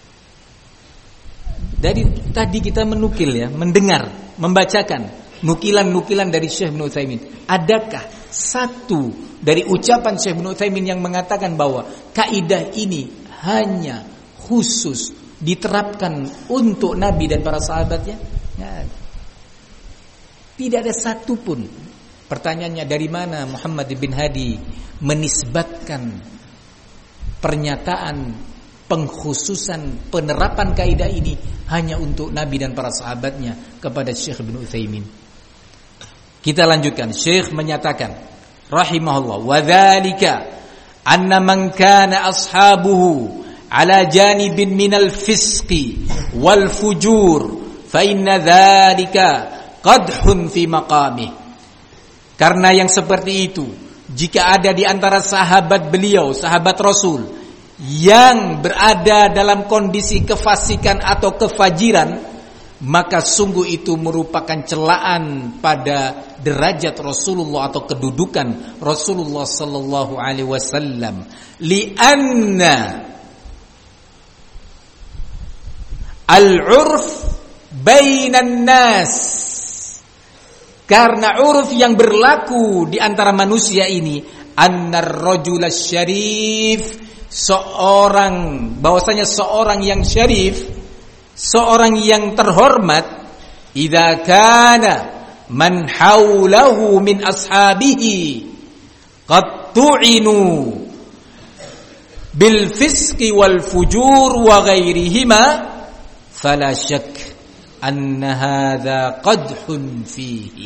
Dari tadi kita menukil ya, mendengar, membacakan nukilan-nukilan dari Syekh Ibnu Utsaimin. Adakah satu dari ucapan Syekh Ibnu Utsaimin yang mengatakan bahwa kaidah ini hanya khusus diterapkan untuk Nabi dan para sahabatnya? Nggak ada. Tidak ada satu pun. Pertanyaannya, dari mana Muhammad bin Hadi menisbatkan pernyataan pengkhususan penerapan kaidah ini hanya untuk Nabi dan para sahabatnya kepada Syekh Ibnu Utsaimin? Kita lanjutkan. Syekh menyatakan rahimahullah, wa dzalika anna man kana ashabuhu ala janibin minal fisqi wal fujur fa inna dzalika qadhun fi maqamih. Karena yang seperti itu, jika ada di antara sahabat beliau, sahabat Rasul, yang berada dalam kondisi kefasikan atau kefajiran, maka sungguh itu merupakan celaan pada derajat Rasulullah atau kedudukan Rasulullah sallallahu alaihi wasallam. Li'anna al-'urf bainan nas, karena uruf yang berlaku di antara manusia ini, annar rajul syarif, bahwasanya seorang yang syarif, seorang yang terhormat, idza kana man haulahu min ashabihi qad tu'inu bil fisqi wal fujur wa ghairihima fala syak anna hadza qadhun fihi.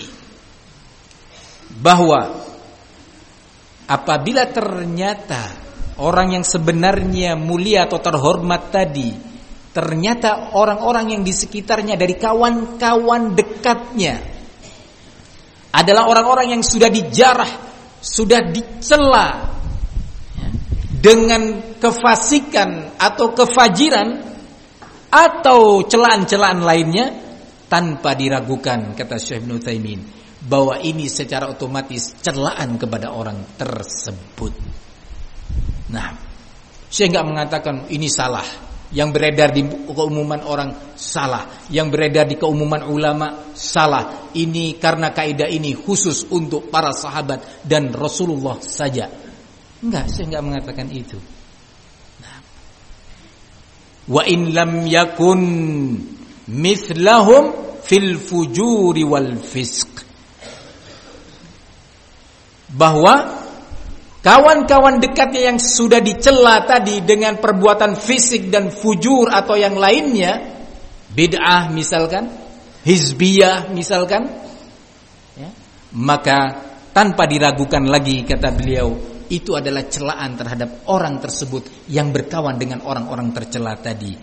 Bahwa apabila ternyata orang yang sebenarnya mulia atau terhormat tadi, ternyata orang-orang yang di sekitarnya dari kawan-kawan dekatnya adalah orang-orang yang sudah dijarah, sudah dicela dengan kefasikan atau kefajiran atau celaan-celaan lainnya, tanpa diragukan, kata Syekh Ibnu Utsaimin, bahwa ini secara otomatis celaan kepada orang tersebut. Nah, Syekh enggak mengatakan ini salah, yang beredar di keumuman orang salah, yang beredar di keumuman ulama salah, ini karena kaidah ini khusus untuk para sahabat dan Rasulullah saja. Enggak, Syekh enggak mengatakan itu. Wa in lam yakun mithlahum fil fujuri wal fisq, bahwa kawan-kawan dekatnya yang sudah dicela tadi dengan perbuatan fisik dan fujur atau yang lainnya, bid'ah misalkan, hizbiyah misalkan, ya, maka tanpa diragukan lagi, kata beliau, itu adalah celaan terhadap orang tersebut yang berkawan dengan orang-orang tercela tadi.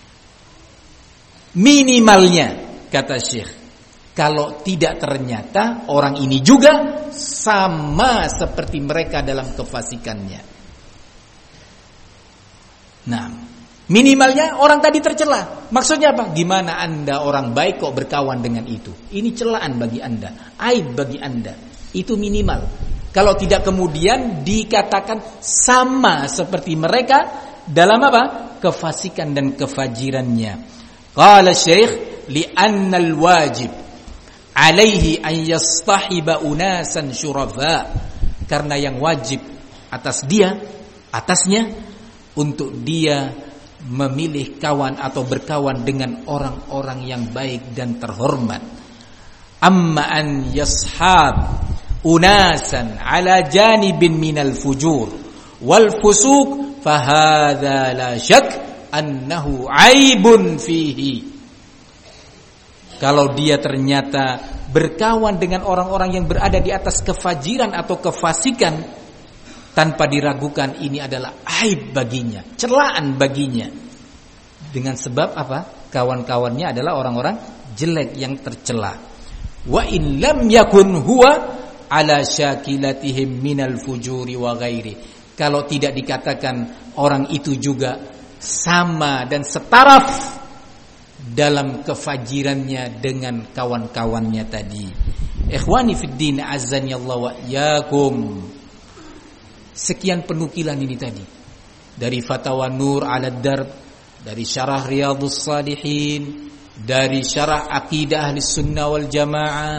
Minimalnya, kata Syekh, kalau tidak ternyata orang ini juga sama seperti mereka dalam kefasikannya. Nah, minimalnya orang tadi tercela. Maksudnya apa? Gimana Anda orang baik kok berkawan dengan itu? Ini celaan bagi Anda, aib bagi Anda. Itu minimal. Kalau tidak kemudian dikatakan sama seperti mereka dalam apa? Kefasikan dan kefajirannya. Qala Syekh li'anna al-wajib alaihi an yastahiba unasan syurafa. Karena yang wajib atasnya untuk dia memilih kawan atau berkawan dengan orang-orang yang baik dan terhormat. Amma an yashab unasan ala janibin minal fujur wal fusuq fahadha la syak annahu aibun fihi. Kalau dia ternyata berkawan dengan orang-orang yang berada di atas kefajiran atau kefasikan, tanpa diragukan ini adalah aib baginya, celaan baginya. Dengan sebab apa? Kawan-kawannya adalah orang-orang jelek yang tercela. Wa in lam yakun huwa ala syakilatihim minal fujuri wa ghairi. Kalau tidak dikatakan orang itu juga sama dan setaraf dalam kefajirannya dengan kawan-kawannya tadi. Ikhwani fid din azani Allah wa iyyakum. Sekian penukilan ini tadi dari Fatawa Nur ala Darb, dari Syarah Riyadhus Shalihin, dari Syarah Aqidah Ahlus Sunnah wal Jamaah.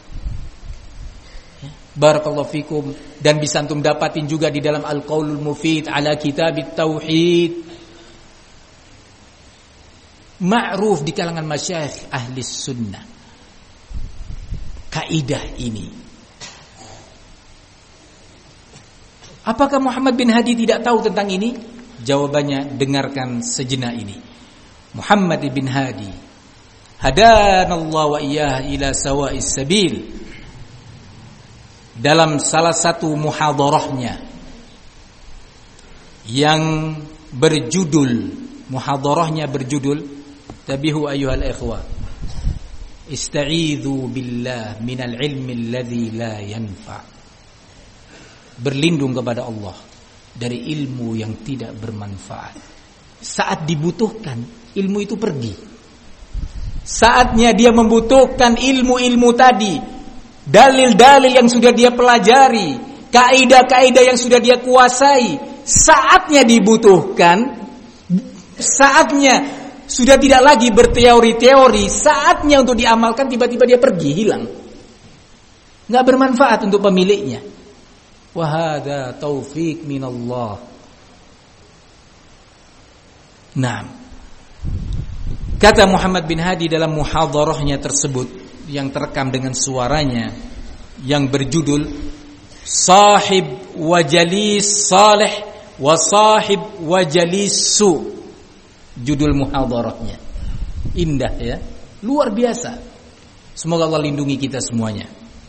Barakallahu fikum. Dan bisa antum dapatin juga di dalam Al-Qaulul Mufid ala Kitabit Tauhid. Ma'ruf di kalangan masyayikh ahli sunnah kaidah ini. Apakah Muhammad bin Hadi tidak tahu tentang ini? Jawabannya, dengarkan sejenak ini. Muhammad bin Hadi hadanallahu wa iyyah ila sawa'is sabil. Dalam salah satu muhadarahnya yang berjudul Tabihu ayyuhal ikhwah, ista'idhu billah minal ilmi alladhi la yanfa'. Berlindung kepada Allah dari ilmu yang tidak bermanfaat. Saat dibutuhkan, ilmu itu pergi. Saatnya dia membutuhkan ilmu-ilmu tadi, dalil-dalil yang sudah dia pelajari, kaidah-kaidah yang sudah dia kuasai, saatnya dibutuhkan, saatnya sudah tidak lagi berteori-teori, saatnya untuk diamalkan, tiba-tiba dia pergi, hilang. Enggak bermanfaat untuk pemiliknya. Wa hadza taufik minallah. Nah, kata Muhammad bin Hadi dalam muhadarahnya tersebut yang terekam dengan suaranya yang berjudul Sahib wa Jalis Salih wa Sahib wa Jalis Su. Judul muhadarahnya indah ya, luar biasa. Semoga Allah lindungi kita semuanya.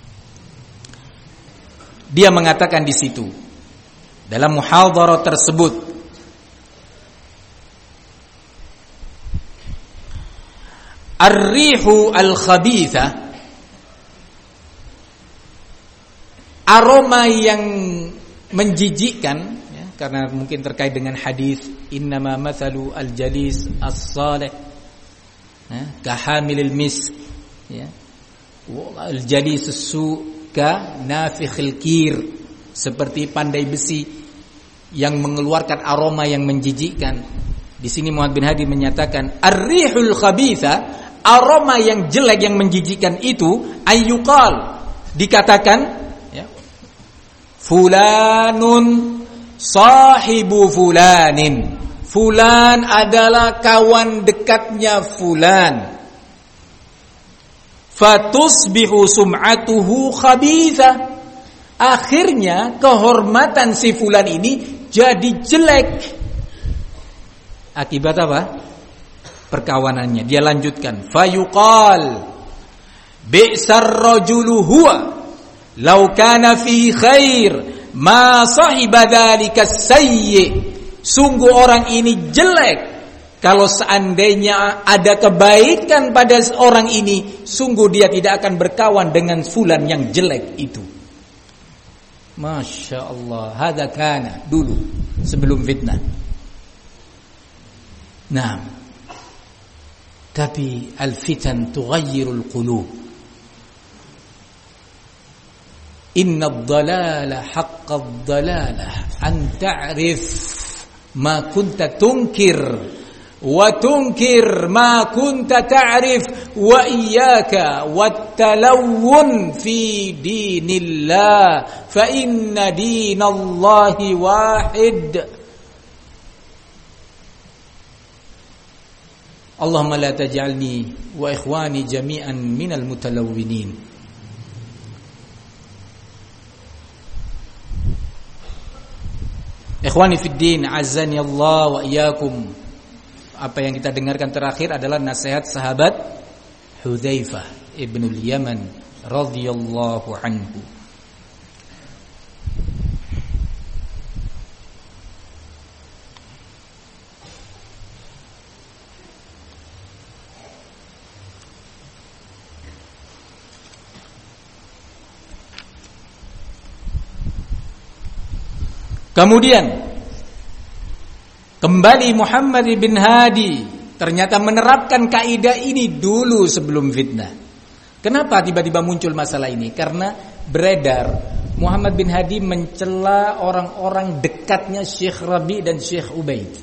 Dia mengatakan di situ dalam muhadarah tersebut, ar-rihu al-khabitha, aroma yang menjijikkan, karena mungkin terkait dengan hadis innama mathalu al-jalis as-salih kahamilil misk, ya, al-jalis as-su ka nafikhil kir, seperti pandai besi yang mengeluarkan aroma yang menjijikkan. Di sini Muhammad bin Hadi menyatakan ar-rihul khabitha, aroma yang jelek yang menjijikkan itu, ayyuqal, dikatakan ya, fulanun sahibu fulanin, fulan adalah kawan dekatnya fulan, fatusbihu sum'atuhu khabitha, akhirnya kehormatan si fulan ini jadi jelek. Akibat apa? Perkawanannya. Dia lanjutkan, fayuqal bi'sar rajulu huwa law kana fi khair ma sahiba dzalika sayyi. Sungguh orang ini jelek, kalau seandainya ada kebaikan pada orang ini, sungguh dia tidak akan berkawan dengan fulan yang jelek itu. Masya Allah, hadza kana dulu sebelum fitnah. Nah, Tapi al-fitan tughayyirul qulub. Inna ad-dalala haqqa ad-dalalah an ta'rif ma kunta tunkir wa tunkir ma kunta ta'rif wa iyyaka wat-talawun fi dinillah fa inna dinallahi wahid. Allahumma la taj'alni wa ikhwani jami'an minal mutalawwinin. Ikhwani fid din, azani Allah wa iyyakum. Apa yang kita dengarkan terakhir adalah nasihat sahabat Hudzaifah ibn al-Yaman radhiyallahu anhu. Kemudian kembali Muhammad bin Hadi ternyata menerapkan kaidah ini dulu sebelum fitnah. Kenapa tiba-tiba muncul masalah ini? Karena beredar Muhammad bin Hadi mencela orang-orang dekatnya Syekh Rabi dan Syekh Ubaid.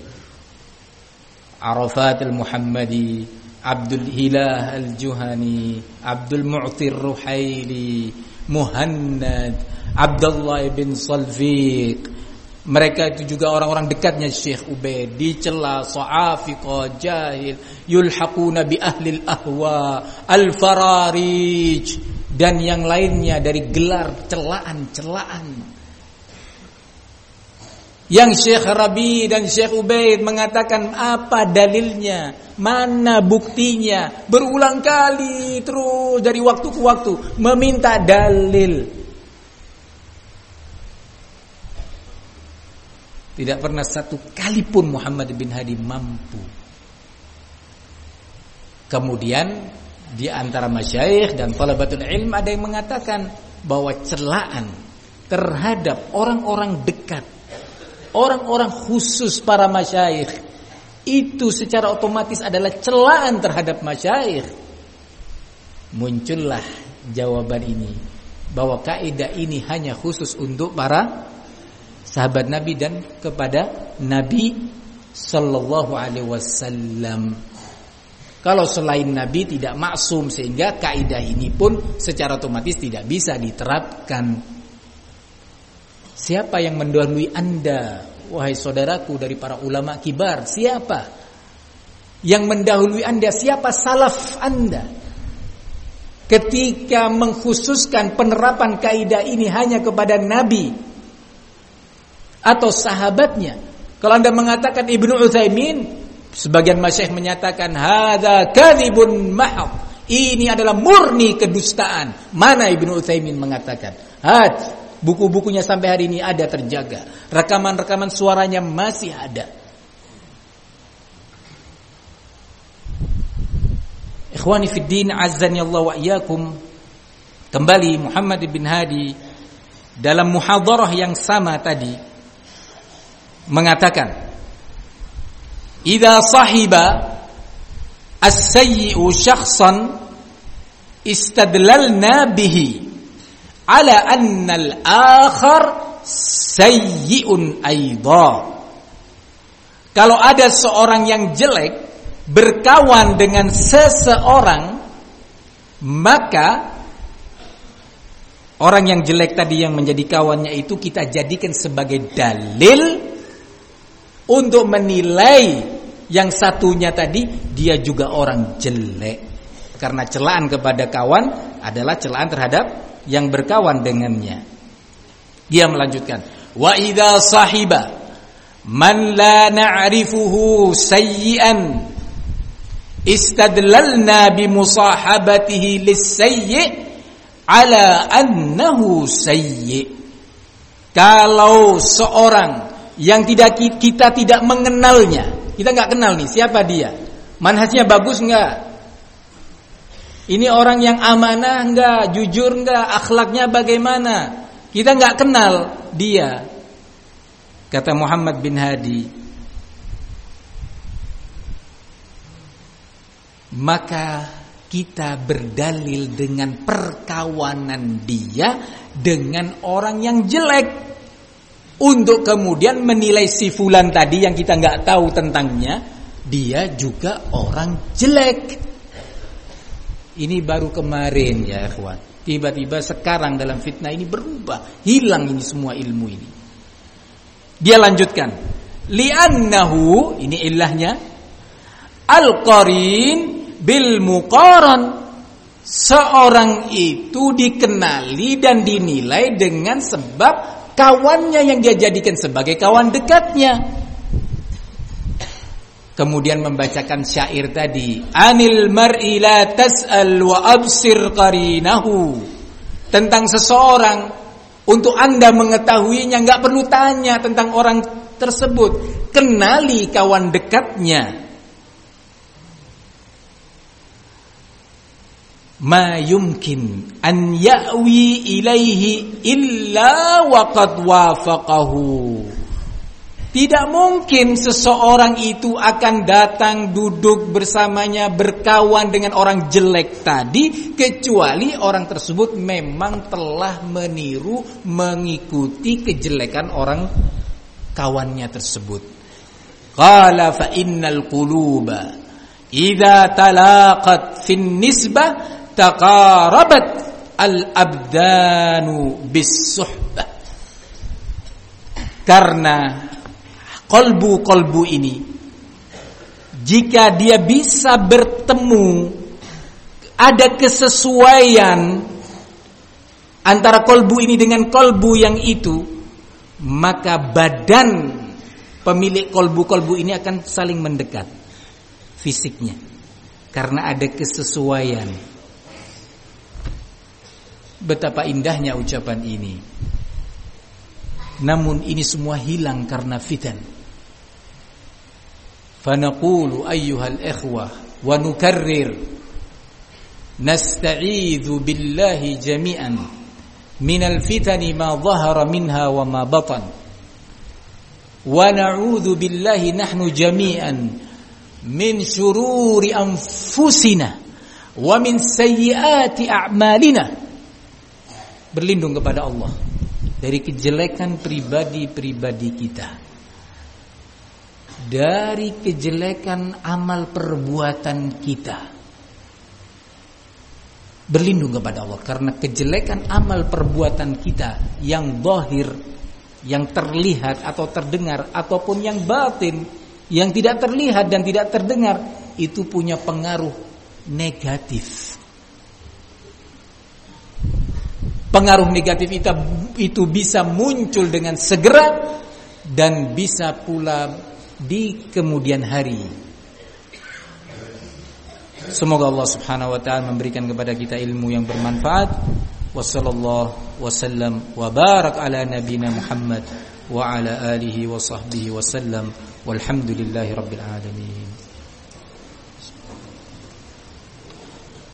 Arafat al-Muhammadi, Abdul Hilah al-Juhani, Abdul Mu'tir Ruhaili, Muhannad, Abdullah bin Salfiq. Mereka itu juga orang-orang dekatnya Syekh Ubaid, dicela sa'afiqa jahil, yulhaquna bi ahlil ahwa, al-fararij, dan yang lainnya dari gelar celaan-celaan. Yang Syekh Rabi dan Syekh Ubaid mengatakan apa dalilnya, mana buktinya, berulang kali terus dari waktu ke waktu meminta dalil. Tidak pernah satu kali pun Muhammad bin Hadi mampu. Kemudian di antara masyayikh dan talabatul ilm ada yang mengatakan bahwa celaan terhadap orang-orang dekat, orang-orang khusus para masyayikh, itu secara otomatis adalah celaan terhadap masyayikh. Muncullah jawaban ini, bahwa kaidah ini hanya khusus untuk para sahabat Nabi dan kepada Nabi sallallahu alaihi wasallam. Kalau selain Nabi tidak maksum, sehingga kaidah ini pun secara otomatis tidak bisa diterapkan. Siapa yang mendahului Anda, wahai saudaraku, dari para ulama kibar? Siapa yang mendahului Anda? Siapa salaf Anda ketika mengkhususkan penerapan kaidah ini hanya kepada Nabi atau sahabatnya? Kalau Anda mengatakan Ibnu Utsaimin, sebagian masyayikh menyatakan hadza kadzibun mahad, ini adalah murni kedustaan. Mana Ibnu Utsaimin mengatakan? Buku-bukunya sampai hari ini ada terjaga, rekaman-rekaman suaranya masih ada. Ikhwani fid din, azzani Allah wa iyyakum. Kembali Muhammad bin Hadi dalam muhadharah yang sama tadi mengatakan, idza sahiba as-sayyi'u syakhsan istadlalna bihi ala anna al-akhar sayyi'un aidha. Kalau ada seorang yang jelek berkawan dengan seseorang, maka orang yang jelek tadi yang menjadi kawannya itu kita jadikan sebagai dalil untuk menilai yang satunya tadi dia juga orang jelek. Karena celaan kepada kawan adalah celaan terhadap yang berkawan dengannya. Dia melanjutkan, wa idza sahiba man la na'rifuhu sayyi'an istadlalna bi musahabatihi lis-sayyi' ala annahu sayyi'. Kalau seorang yang kita tidak mengenalnya, kita nggak kenal nih siapa dia, manhajnya bagus nggak, ini orang yang amanah nggak, jujur nggak, akhlaknya bagaimana, kita nggak kenal dia. Kata Muhammad bin Hadi, maka kita berdalil dengan perkawanan dia dengan orang yang jelek, untuk kemudian menilai si fulan tadi yang kita nggak tahu tentangnya, dia juga orang jelek. Ini baru kemarin ya ikhwan. Tiba-tiba sekarang dalam fitnah ini berubah, hilang ini semua ilmu ini. Dia lanjutkan, li'annahu, ini ilahnya, al-qarin bil muqaran. Seorang itu dikenali dan dinilai dengan sebab kawannya yang dia jadikan sebagai kawan dekatnya. Kemudian membacakan syair tadi, anil mar'i la tas'al wa absir qarinahu. Tentang seseorang, untuk Anda mengetahuinya enggak perlu tanya tentang orang tersebut, kenali kawan dekatnya. Ma yumkin an ya'wi ilaihi illa waqad wafaqahu. Tidak mungkin seseorang itu akan datang duduk bersamanya, berkawan dengan orang jelek tadi, kecuali orang tersebut memang telah meniru, mengikuti kejelekan orang kawannya tersebut. Qala fa innal quluba idza talaqat fin nisbah taqarabat al-abdanu bis-suhbah. Karena kolbu-kolbu ini, jika dia bisa bertemu, ada kesesuaian antara kolbu ini dengan kolbu yang itu, maka badan pemilik kolbu-kolbu ini akan saling mendekat fisiknya, karena ada kesesuaian. Betapa indahnya ucapan ini. Namun ini semua hilang karena fitan. Fanaqulu ayyuhal ikhwah wa nukarrir nasta'idzu billahi jami'an minal fitani ma dhahara minha wa ma batan wa na'udzu billahi nahnu jami'an min syururi anfusina wa min sayyiati a'malina. Berlindung kepada Allah dari kejelekan pribadi-pribadi kita, dari kejelekan amal perbuatan kita. Berlindung kepada Allah karena kejelekan amal perbuatan kita yang zahir, yang terlihat atau terdengar, ataupun yang batin, yang tidak terlihat dan tidak terdengar, itu punya pengaruh negatif. Pengaruh negatif itu bisa muncul dengan segera dan bisa pula di kemudian hari. Semoga Allah Subhanahu wa taala memberikan kepada kita ilmu yang bermanfaat. Wassallallahu wasallam wa barak ala nabiyina Muhammad wa ala alihi wa sahbihi wasallam. Walhamdulillahirabbil alamin.